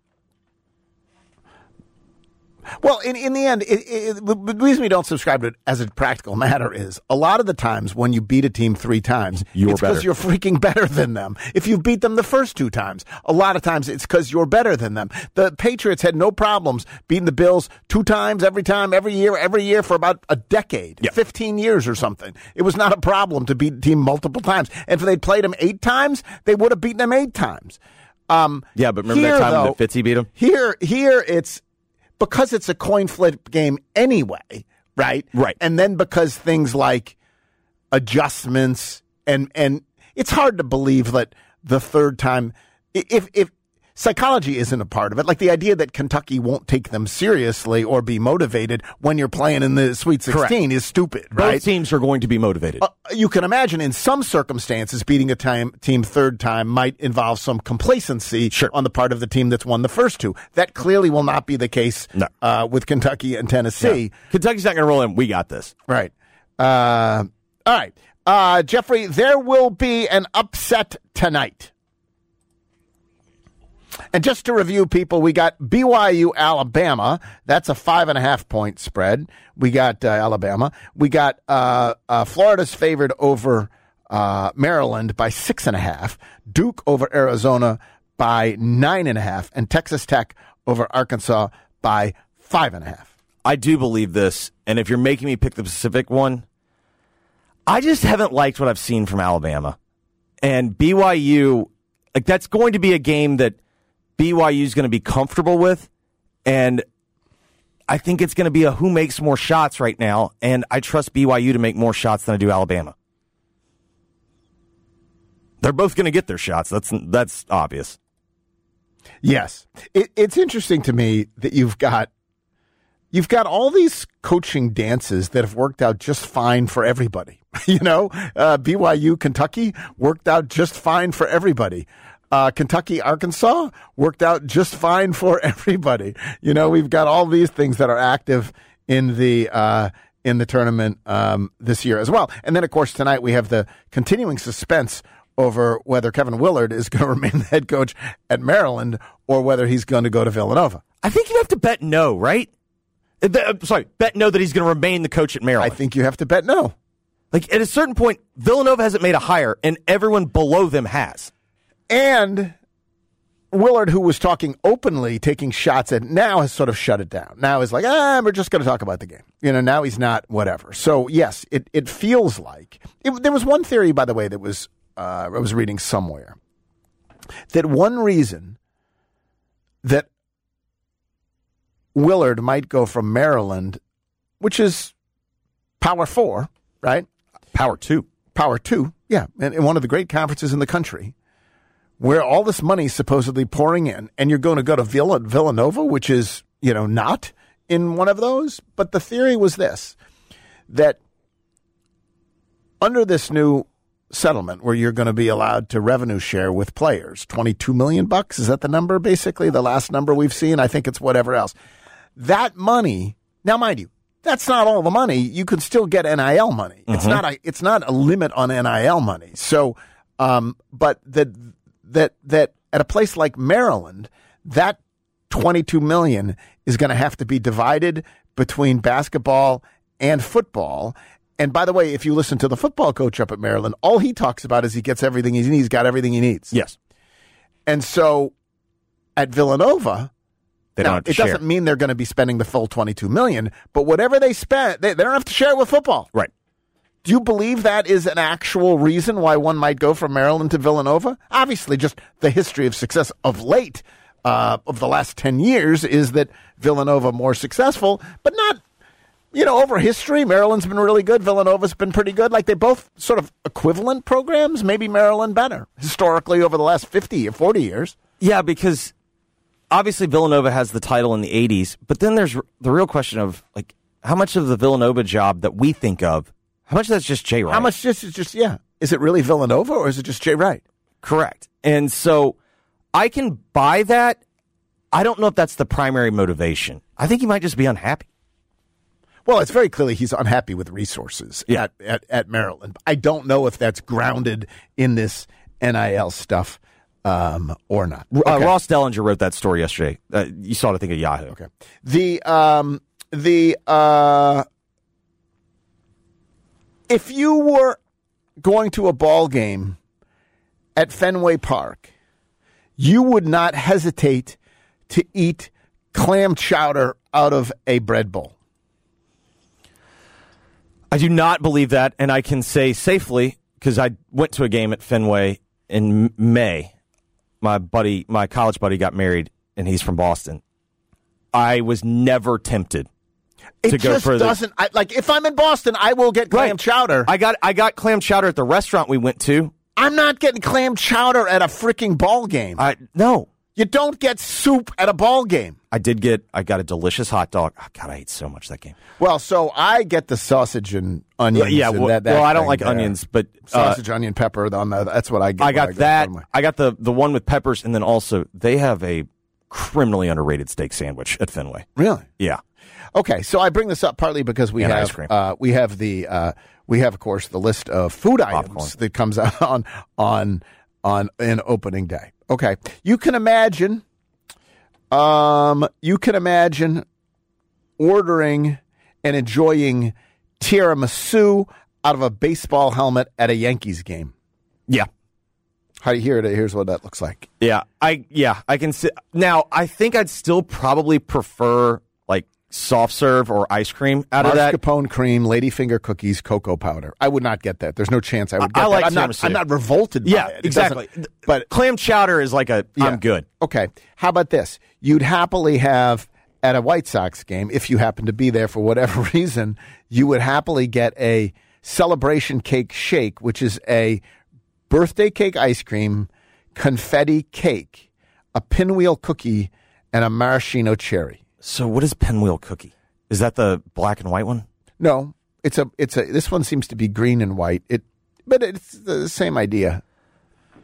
[SPEAKER 6] Well, in the end, the reason we don't subscribe to it as a practical matter is a lot of the times when you beat a team 3 times, it's because you're freaking better than them. If you beat them the first 2 times, a lot of times it's because you're better than them. The Patriots had no problems beating the Bills 2 times, every year for about a decade, 15 years or something. It was not a problem to beat a team multiple times. And if they'd played them 8 times, they would have beaten them 8 times.
[SPEAKER 7] But remember that time when Fitzy beat them?
[SPEAKER 6] Here it's because it's a coin flip game anyway, right?
[SPEAKER 7] Right.
[SPEAKER 6] And then because things like adjustments and it's hard to believe that the third time, if psychology isn't a part of it, like the idea that Kentucky won't take them seriously or be motivated when you're playing in the Sweet 16 is stupid, right?
[SPEAKER 7] Both teams are going to be motivated.
[SPEAKER 6] You can imagine in some circumstances beating a team third time might involve some complacency on the part of the team that's won the first 2. That clearly will not be the case with Kentucky and Tennessee.
[SPEAKER 7] No. Kentucky's not going to roll in. We got this.
[SPEAKER 6] Right. All right. Jeffrey, there will be an upset tonight. And just to review, people, we got BYU, Alabama. That's a 5.5 point spread. We got Alabama. We got Florida's favored over Maryland by 6.5. Duke over Arizona by 9.5. And Texas Tech over Arkansas by 5.5.
[SPEAKER 7] I do believe this. And if you're making me pick the Pacific one, I just haven't liked what I've seen from Alabama. And BYU, like that's going to be a game that BYU is going to be comfortable with, and I think it's going to be a who makes more shots right now, and I trust BYU to make more shots than I do Alabama. They're both going to get their shots. That's obvious.
[SPEAKER 6] Yes. It's interesting to me that you've got all these coaching dances that have worked out just fine for everybody. BYU, Kentucky worked out just fine for everybody. Kentucky, Arkansas worked out just fine for everybody. We've got all these things that are active in the tournament this year as well. And then, of course, tonight we have the continuing suspense over whether Kevin Willard is going to remain the head coach at Maryland or whether he's going to go to Villanova.
[SPEAKER 7] I think you have to bet no, right? Bet no that he's going to remain the coach at Maryland.
[SPEAKER 6] I think you have to bet no.
[SPEAKER 7] Like, at a certain point, Villanova hasn't made a hire, and everyone below them has.
[SPEAKER 6] And Willard, who was talking openly, taking shots at, now has sort of shut it down. Now is like, we're just going to talk about the game. Now he's not, whatever. So, yes, it feels like. There was one theory, by the way, that was I was reading somewhere, that one reason that Willard might go from Maryland, which is Power 4, right?
[SPEAKER 7] Power 2.
[SPEAKER 6] Power 2, yeah. And one of the great conferences in the country, where all this money is supposedly pouring in, and you're going to go to Villanova, which is, not in one of those. But the theory was this, that under this new settlement where you're going to be allowed to revenue share with players, $22 million, is that the number, basically? The last number we've seen? I think it's whatever else. That money, now mind you, that's not all the money. You can still get NIL money. Mm-hmm. It's not a limit on NIL money. So, but that at a place like Maryland, that $22 million is going to have to be divided between basketball and football. And by the way, if you listen to the football coach up at Maryland, all he talks about is he gets everything he needs. He's got everything he needs.
[SPEAKER 7] Yes.
[SPEAKER 6] And so at Villanova, it doesn't mean they're going to be spending the full $22 million, but whatever they spend, they don't have to share it with football.
[SPEAKER 7] Right.
[SPEAKER 6] Do you believe that is an actual reason why one might go from Maryland to Villanova? Obviously, just the history of success of late, of the last 10 years, is that Villanova more successful, but not, over history. Maryland's been really good. Villanova's been pretty good. Like, they both sort of equivalent programs, maybe Maryland better, historically over the last 50 or 40 years.
[SPEAKER 7] Yeah, because obviously Villanova has the title in the 80s, but then there's the real question of, like, how much of the Villanova job that we think of, how much of that's just Jay Wright?
[SPEAKER 6] How much is it really Villanova or is it just Jay Wright?
[SPEAKER 7] Correct. And so I can buy that. I don't know if that's the primary motivation. I think he might just be unhappy.
[SPEAKER 6] Well, it's very clearly he's unhappy with resources at Maryland. I don't know if that's grounded in this NIL stuff or not.
[SPEAKER 7] Okay. Ross Dellinger wrote that story yesterday. You saw it, I think, at Yahoo.
[SPEAKER 6] Okay. If you were going to a ball game at Fenway Park, you would not hesitate to eat clam chowder out of a bread bowl.
[SPEAKER 7] I do not believe that, and I can say safely, because I went to a game at Fenway in May. My college buddy got married, and he's from Boston. I was never tempted to go further.
[SPEAKER 6] If I'm in Boston, I will get clam chowder.
[SPEAKER 7] I got clam chowder at the restaurant we went to.
[SPEAKER 6] I'm not getting clam chowder at a freaking ball game.
[SPEAKER 7] No.
[SPEAKER 6] You don't get soup at a ball game.
[SPEAKER 7] I got a delicious hot dog. Oh, God, I ate so much that game.
[SPEAKER 6] Well, so I get the sausage and onions.
[SPEAKER 7] Yeah, I don't like onions, but
[SPEAKER 6] sausage, onion, pepper. That's what I get.
[SPEAKER 7] I got that. I got the one with peppers, and then also they have a criminally underrated steak sandwich at Fenway.
[SPEAKER 6] Really?
[SPEAKER 7] Yeah.
[SPEAKER 6] Okay, so I bring this up partly because we have
[SPEAKER 7] ice cream.
[SPEAKER 6] We have of course the list of food items that comes out on opening day. Okay, you can imagine ordering and enjoying tiramisu out of a baseball helmet at a Yankees game.
[SPEAKER 7] Yeah.
[SPEAKER 6] How do you hear it? Here's what that looks like.
[SPEAKER 7] Yeah, I can see. Now, I think I'd still probably prefer like soft serve or ice cream out of that.
[SPEAKER 6] Mascarpone cream, ladyfinger cookies, cocoa powder. I would not get that. There's no chance I would get
[SPEAKER 7] like
[SPEAKER 6] that. I'm not revolted by it.
[SPEAKER 7] Exactly. But clam chowder is like I'm good.
[SPEAKER 6] Okay. How about this? You'd happily have at a White Sox game, if you happen to be there for whatever reason, you would happily get a celebration cake shake, which is a birthday cake ice cream, confetti cake, a pinwheel cookie, and a maraschino cherry.
[SPEAKER 7] So what is pinwheel cookie? Is that the black and white one?
[SPEAKER 6] No, it's a. This one seems to be green and white. But it's the same idea.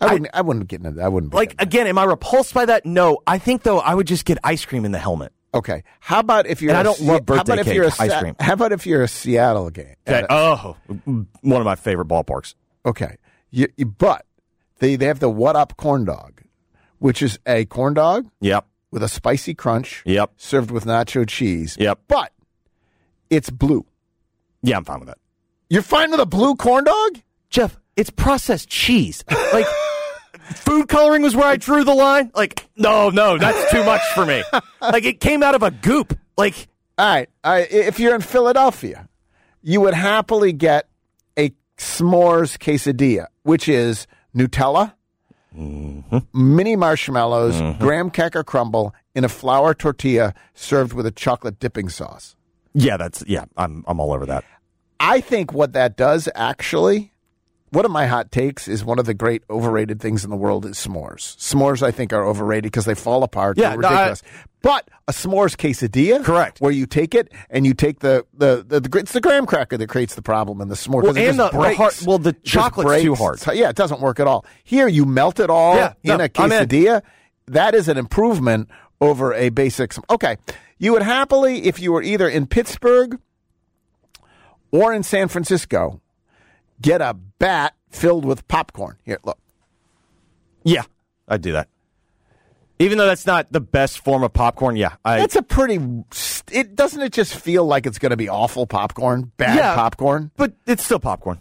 [SPEAKER 6] I wouldn't get into that. I wouldn't.
[SPEAKER 7] Like, again, am I repulsed by that? No. I think, though, I would just get ice cream in the helmet.
[SPEAKER 6] Okay. How about if you're?
[SPEAKER 7] And I don't love birthday cake ice cream.
[SPEAKER 6] How about if you're a Seattle game?
[SPEAKER 7] Okay. One of my favorite ballparks.
[SPEAKER 6] Okay. But they have the What Up corn dog, which is a corn dog.
[SPEAKER 7] Yep.
[SPEAKER 6] With a spicy crunch.
[SPEAKER 7] Yep.
[SPEAKER 6] Served with nacho cheese.
[SPEAKER 7] Yep.
[SPEAKER 6] But it's blue.
[SPEAKER 7] Yeah, I'm fine with that.
[SPEAKER 6] You're fine with a blue corn dog?
[SPEAKER 7] Jeff, it's processed cheese. Like, food coloring was where I drew the line. Like, no, that's too much for me. Like, it came out of a goop. Like,
[SPEAKER 6] all right. If you're in Philadelphia, you would happily get a s'mores quesadilla, which is Nutella, mini marshmallows, graham cracker crumble in a flour tortilla served with a chocolate dipping sauce.
[SPEAKER 7] Yeah, I'm all over that.
[SPEAKER 6] I think what that does, actually, one of my hot takes is one of the great overrated things in the world is s'mores. S'mores, I think, are overrated because they fall apart.
[SPEAKER 7] Yeah,
[SPEAKER 6] they're ridiculous. But a s'mores quesadilla,
[SPEAKER 7] correct,
[SPEAKER 6] where you take it and you take it's the graham cracker that creates the problem in the s'more.
[SPEAKER 7] Well, and the chocolate's too hard.
[SPEAKER 6] Yeah, it doesn't work at all. Here, you melt it all in a quesadilla. That is an improvement over a basic. Okay, you would happily, if you were either in Pittsburgh or in San Francisco, get a bat filled with popcorn. Here, look.
[SPEAKER 7] Yeah, I'd do that. Even though that's not the best form of popcorn,
[SPEAKER 6] That's a pretty... Doesn't it just feel like it's going to be awful popcorn? Bad popcorn?
[SPEAKER 7] But it's still popcorn.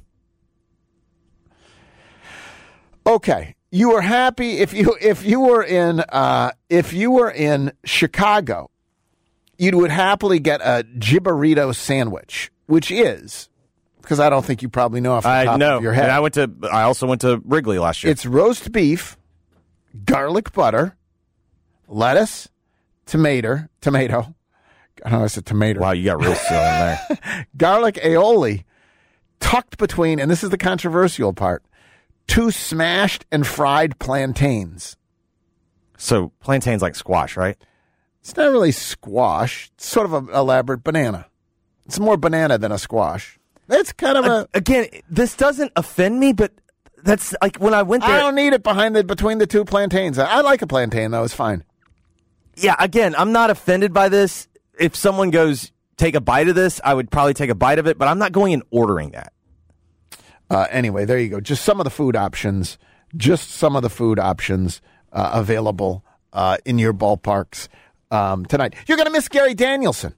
[SPEAKER 6] Okay. You were happy if you were in Chicago, you would happily get a Gibberito sandwich, which is, because I don't think you probably know off the top of your head.
[SPEAKER 7] And I also went to Wrigley last year.
[SPEAKER 6] It's roast beef, garlic butter, lettuce, tomato. I don't know, I said tomato.
[SPEAKER 7] Wow, you got real silly in there.
[SPEAKER 6] Garlic aioli tucked between, and this is the controversial part, 2 smashed and fried plantains.
[SPEAKER 7] So plantains like squash, right?
[SPEAKER 6] It's not really squash. It's sort of an elaborate banana. It's more banana than a squash. That's kind of
[SPEAKER 7] again, this doesn't offend me, but that's like when I went there.
[SPEAKER 6] I don't need it between the 2 plantains. I like a plantain, though. It's fine.
[SPEAKER 7] Yeah, again, I'm not offended by this. If someone goes, take a bite of this, I would probably take a bite of it, but I'm not going and ordering that.
[SPEAKER 6] Anyway, there you go. Just some of the food options. Available in your ballparks tonight. You're going to miss Gary Danielson.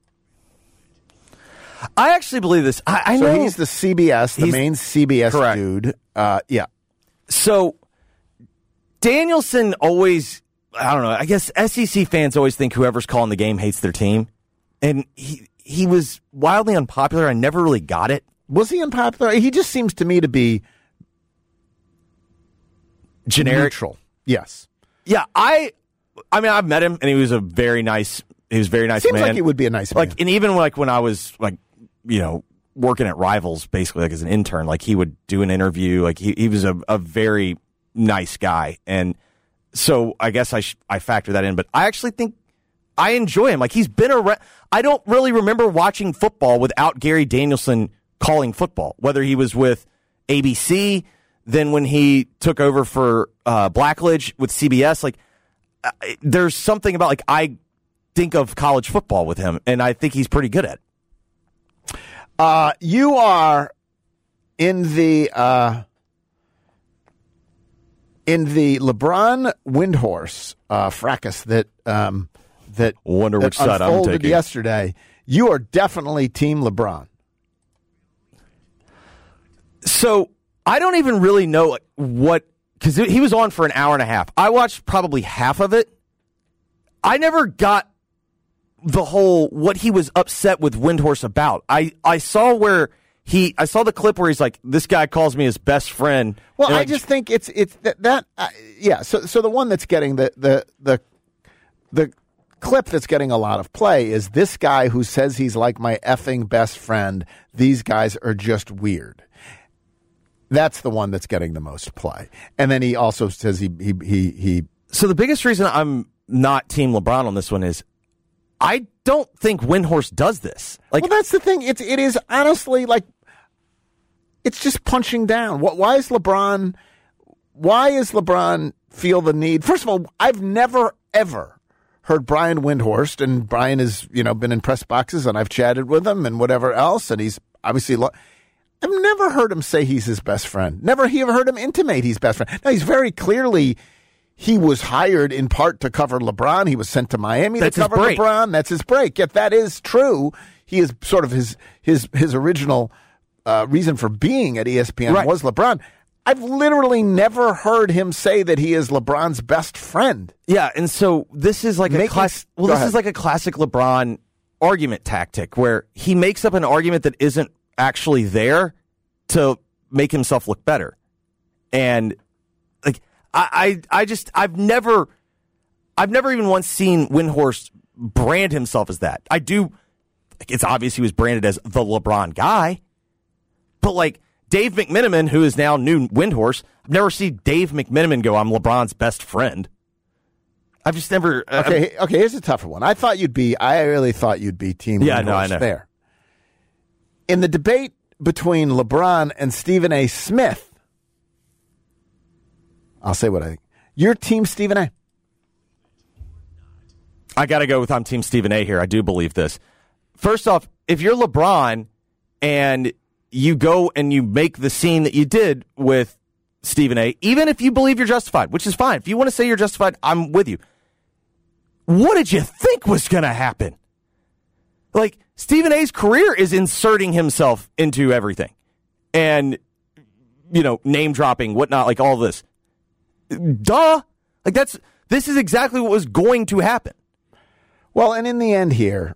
[SPEAKER 7] I actually believe this. I
[SPEAKER 6] so
[SPEAKER 7] know
[SPEAKER 6] he's the CBS, the main CBS
[SPEAKER 7] correct.
[SPEAKER 6] Dude. Yeah.
[SPEAKER 7] So Danielson always, I don't know, I guess SEC fans always think whoever's calling the game hates their team. And he was wildly unpopular. I never really got it.
[SPEAKER 6] Was he unpopular? He just seems to me to be
[SPEAKER 7] generic.
[SPEAKER 6] Neutral. Yes.
[SPEAKER 7] Yeah, I mean, I've met him, and he was a very nice
[SPEAKER 6] Seems
[SPEAKER 7] man.
[SPEAKER 6] like he would be a nice man.
[SPEAKER 7] And even when I was working at Rivals, basically as an intern, he would do an interview. He was a very nice guy, and so I guess I factor that in. But I actually think I enjoy him. He's been around. I don't really remember watching football without Gary Danielson calling football, whether he was with ABC, then when he took over for Blackledge with CBS. There's something about I think of college football with him, and I think he's pretty good at it.
[SPEAKER 6] You are in the LeBron Windhorse fracas that
[SPEAKER 7] wonder which side I'm taking
[SPEAKER 6] yesterday. You are definitely Team LeBron.
[SPEAKER 7] So I don't even really know because he was on for an hour and a half. I watched probably half of it. I never got the whole what he was upset with Windhorse about. I saw the clip where he's like, this guy calls me his best friend.
[SPEAKER 6] Well, I just think it's that yeah. So the one that's getting the clip that's getting a lot of play is this guy who says he's like my effing best friend. These guys are just weird. That's the one that's getting the most play. And then he also says he.
[SPEAKER 7] So the biggest reason I'm not Team LeBron on this one is I don't think Windhorse does this.
[SPEAKER 6] Well, that's the thing. It is honestly it's just punching down. Why is LeBron? why is LeBron feel the need? First of all, I've never, ever heard Brian Windhorst, and Brian has, been in press boxes, and I've chatted with him and whatever else, and he's obviously, I've never heard him say he's his best friend. Never ever heard him intimate he's best friend. Now, he's very clearly, he was hired in part to cover LeBron. He was sent to Miami to cover LeBron. That's his break. Yet that is true. He is sort of his original reason for being at ESPN was LeBron. I've literally never heard him say that he is LeBron's best friend.
[SPEAKER 7] Yeah, and so this is like this is like a classic LeBron argument tactic where he makes up an argument that isn't actually there to make himself look better. And like I've never even once seen Windhorst brand himself as that. It's obvious he was branded as the LeBron guy, but like Dave McMenamin, who is now new Windhorst, I've never seen Dave McMenamin go, I'm LeBron's best friend. I've just never...
[SPEAKER 6] Okay, here's a tougher one. I really thought you'd be team Windhorst there. In the debate between LeBron and Stephen A. Smith, I'll say what I think. You're team Stephen A.
[SPEAKER 7] I got to go with I'm team Stephen A. here. I do believe this. First off, if you're LeBron and you go and you make the scene that you did with Stephen A., even if you believe you're justified, which is fine. If you want to say you're justified, I'm with you. What did you think was going to happen? Like, Stephen A.'s career is inserting himself into everything. And, name dropping, whatnot, like all this. Duh. Like, this is exactly what was going to happen.
[SPEAKER 6] Well, and in the end here,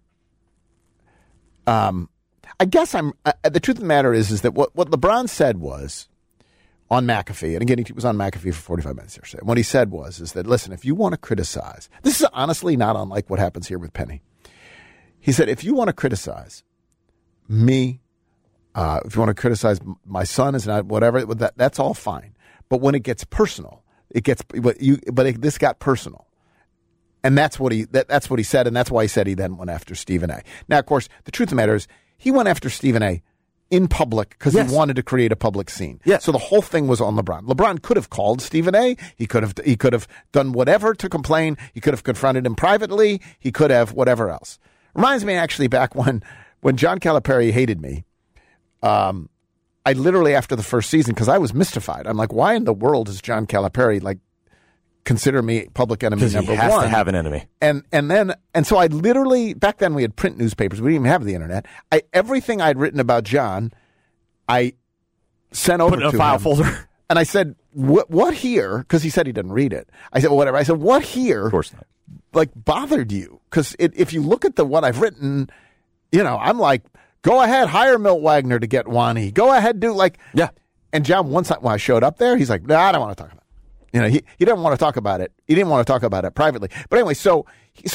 [SPEAKER 6] I guess the truth of the matter is that what LeBron said was on McAfee, and again, he was on McAfee for 45 minutes yesterday. What he said is that, listen, if you want to criticize, this is honestly not unlike what happens here with Penny. He said, if you want to criticize me, if you want to criticize my son, is not whatever, that's all fine. But when it gets personal, this got personal. And that's what he said, and that's why he said he then went after Stephen A. Now, of course, the truth of the matter is, he went after Stephen A. in public because he wanted to create a public scene. Yes. So the whole thing was on LeBron. LeBron could have called Stephen A. He could have done whatever to complain. He could have confronted him privately. He could have whatever else. Reminds me actually back when John Calipari hated me. I literally, after the first season, because I was mystified. I'm like, why in the world is John Calipari consider me public enemy number one?
[SPEAKER 7] Because he has to have an enemy.
[SPEAKER 6] And so I literally, back then we had print newspapers. We didn't even have the internet. Everything I'd written about John, I sent over to him. Put in a file folder. And I said, what here? Because he said he didn't read it. I said, well, whatever. I said, what here?
[SPEAKER 7] Of course not.
[SPEAKER 6] Bothered you? Because if you look at what I've written, I'm like, go ahead, hire Milt Wagner to get Wani. Go ahead, do yeah. And John, when I showed up there, he's like, no, I don't want to talk about it. He didn't want to talk about it. He didn't want to talk about it privately. But anyway, so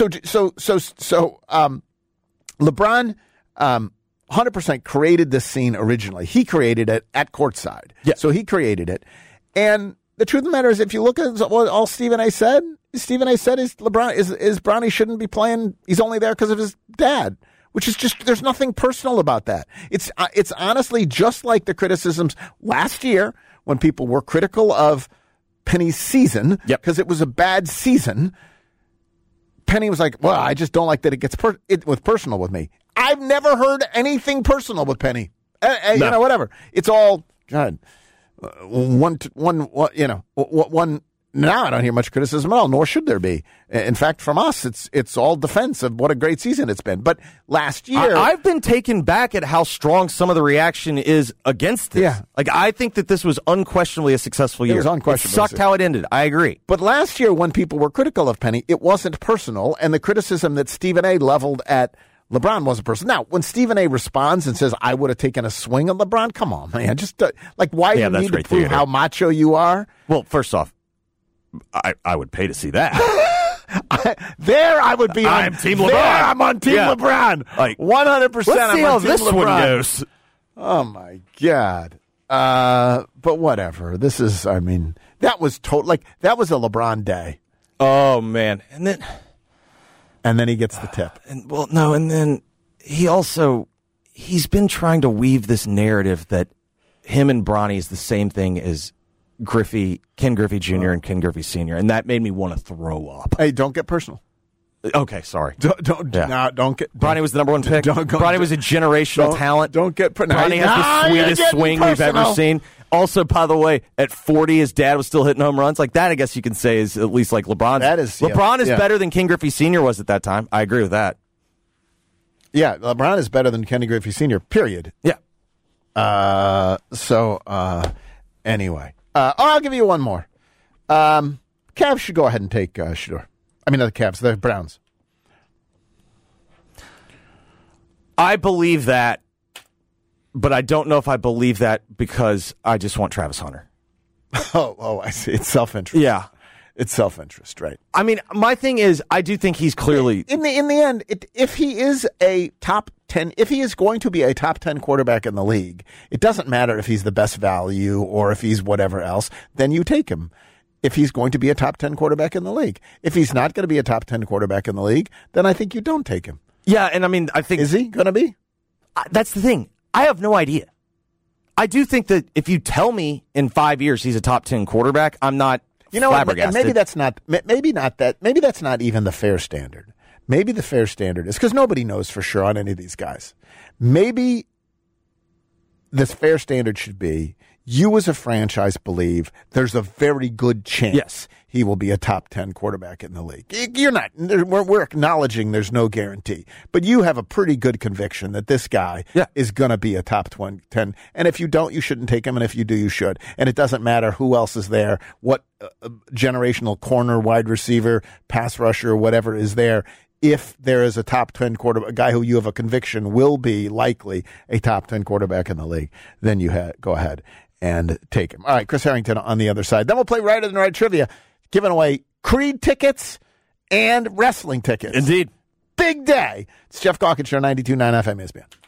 [SPEAKER 6] LeBron 100% created this scene originally. He created it at courtside. Yeah. So he created it. And the truth of the matter is, if you look at what all Stephen A. said is LeBron is Bronny shouldn't be playing. He's only there because of his dad. Which is just, there's nothing personal about that. It's honestly just like the criticisms last year when people were critical of Penny's season because it was a bad season. Penny was like, well, I just don't like that it gets personal with me. I've never heard anything personal with Penny. No. Whatever. It's all, God, one. Now I don't hear much criticism at all, nor should there be. In fact, from us, it's all defense of what a great season it's been. But last year...
[SPEAKER 7] I've been taken back at how strong some of the reaction is against this.
[SPEAKER 6] Yeah.
[SPEAKER 7] I think that this was unquestionably a successful year.
[SPEAKER 6] It was unquestionably.
[SPEAKER 7] It sucked how it ended. I agree.
[SPEAKER 6] But last year, when people were critical of Penny, it wasn't personal, and the criticism that Stephen A. leveled at LeBron wasn't personal. Now, when Stephen A. responds and says, I would have taken a swing on LeBron, come on, man. Just, why do you need to prove how macho you are?
[SPEAKER 7] Well, first off, I would pay to see that.
[SPEAKER 6] I would be on.
[SPEAKER 7] I'm Team LeBron.
[SPEAKER 6] I'm on Team LeBron. 100%.
[SPEAKER 7] Let's see how this one goes.
[SPEAKER 6] Oh, my God. But whatever. This is, that was that was a LeBron day.
[SPEAKER 7] Oh, man. And
[SPEAKER 6] then he gets the tip.
[SPEAKER 7] And then he's been trying to weave this narrative that him and Bronny is the same thing as Ken Griffey Jr. and Ken Griffey Sr., and that made me want to throw up.
[SPEAKER 6] Hey, don't get personal.
[SPEAKER 7] Okay, sorry.
[SPEAKER 6] Don't get.
[SPEAKER 7] Bronny was the number one pick. Bronny was a generational talent.
[SPEAKER 6] Don't get.
[SPEAKER 7] Bronny has the sweetest swing we've ever seen. Also, by the way, at 40, his dad was still hitting home runs. Like that, I guess you can say is at least like LeBron's.
[SPEAKER 6] That is
[SPEAKER 7] LeBron is better than Ken Griffey Sr. was at that time. I agree with that.
[SPEAKER 6] Yeah, LeBron is better than Kenny Griffey Sr., period.
[SPEAKER 7] Yeah.
[SPEAKER 6] Anyway. I'll give you one more. Cavs should go ahead and take Shedeur. I mean, not the Cavs, the Browns.
[SPEAKER 7] I believe that, but I don't know if I believe that because I just want Travis Hunter.
[SPEAKER 6] Oh, I see. It's self-interest.
[SPEAKER 7] Yeah.
[SPEAKER 6] It's self-interest, right?
[SPEAKER 7] I mean, my thing is, I do think he's clearly
[SPEAKER 6] in the end. If he is a top 10, if he is going to be a top 10 quarterback in the league, it doesn't matter if he's the best value or if he's whatever else. Then you take him. If he's going to be a top 10 quarterback in the league, if he's not going to be a top 10 quarterback in the league, then I think you don't take him.
[SPEAKER 7] Yeah, and I mean, I think
[SPEAKER 6] is he going to be?
[SPEAKER 7] That's the thing. I have no idea. I do think that if you tell me in 5 years he's a top 10 quarterback, I'm not. You know,
[SPEAKER 6] and maybe that's not. Maybe that's not even the fair standard. Maybe the fair standard is because nobody knows for sure on any of these guys. Maybe this fair standard should be you as a franchise believe there's a very good chance he will be a top 10 quarterback in the league. You're not. We're acknowledging there's no guarantee, but you have a pretty good conviction that this guy is going to be a top 10. And if you don't, you shouldn't take him. And if you do, you should. And it doesn't matter who else is there, what generational corner, wide receiver, pass rusher, whatever is there. If there is a top 10 quarterback, a guy who you have a conviction will be likely a top 10 quarterback in the league, then you go ahead and take him. All right, Chris Harrington on the other side. Then we'll play Right and Right Trivia, giving away Creed tickets and wrestling tickets.
[SPEAKER 7] Indeed.
[SPEAKER 6] Big day. It's Jeff Calkins Show, 92.9 FM ESPN.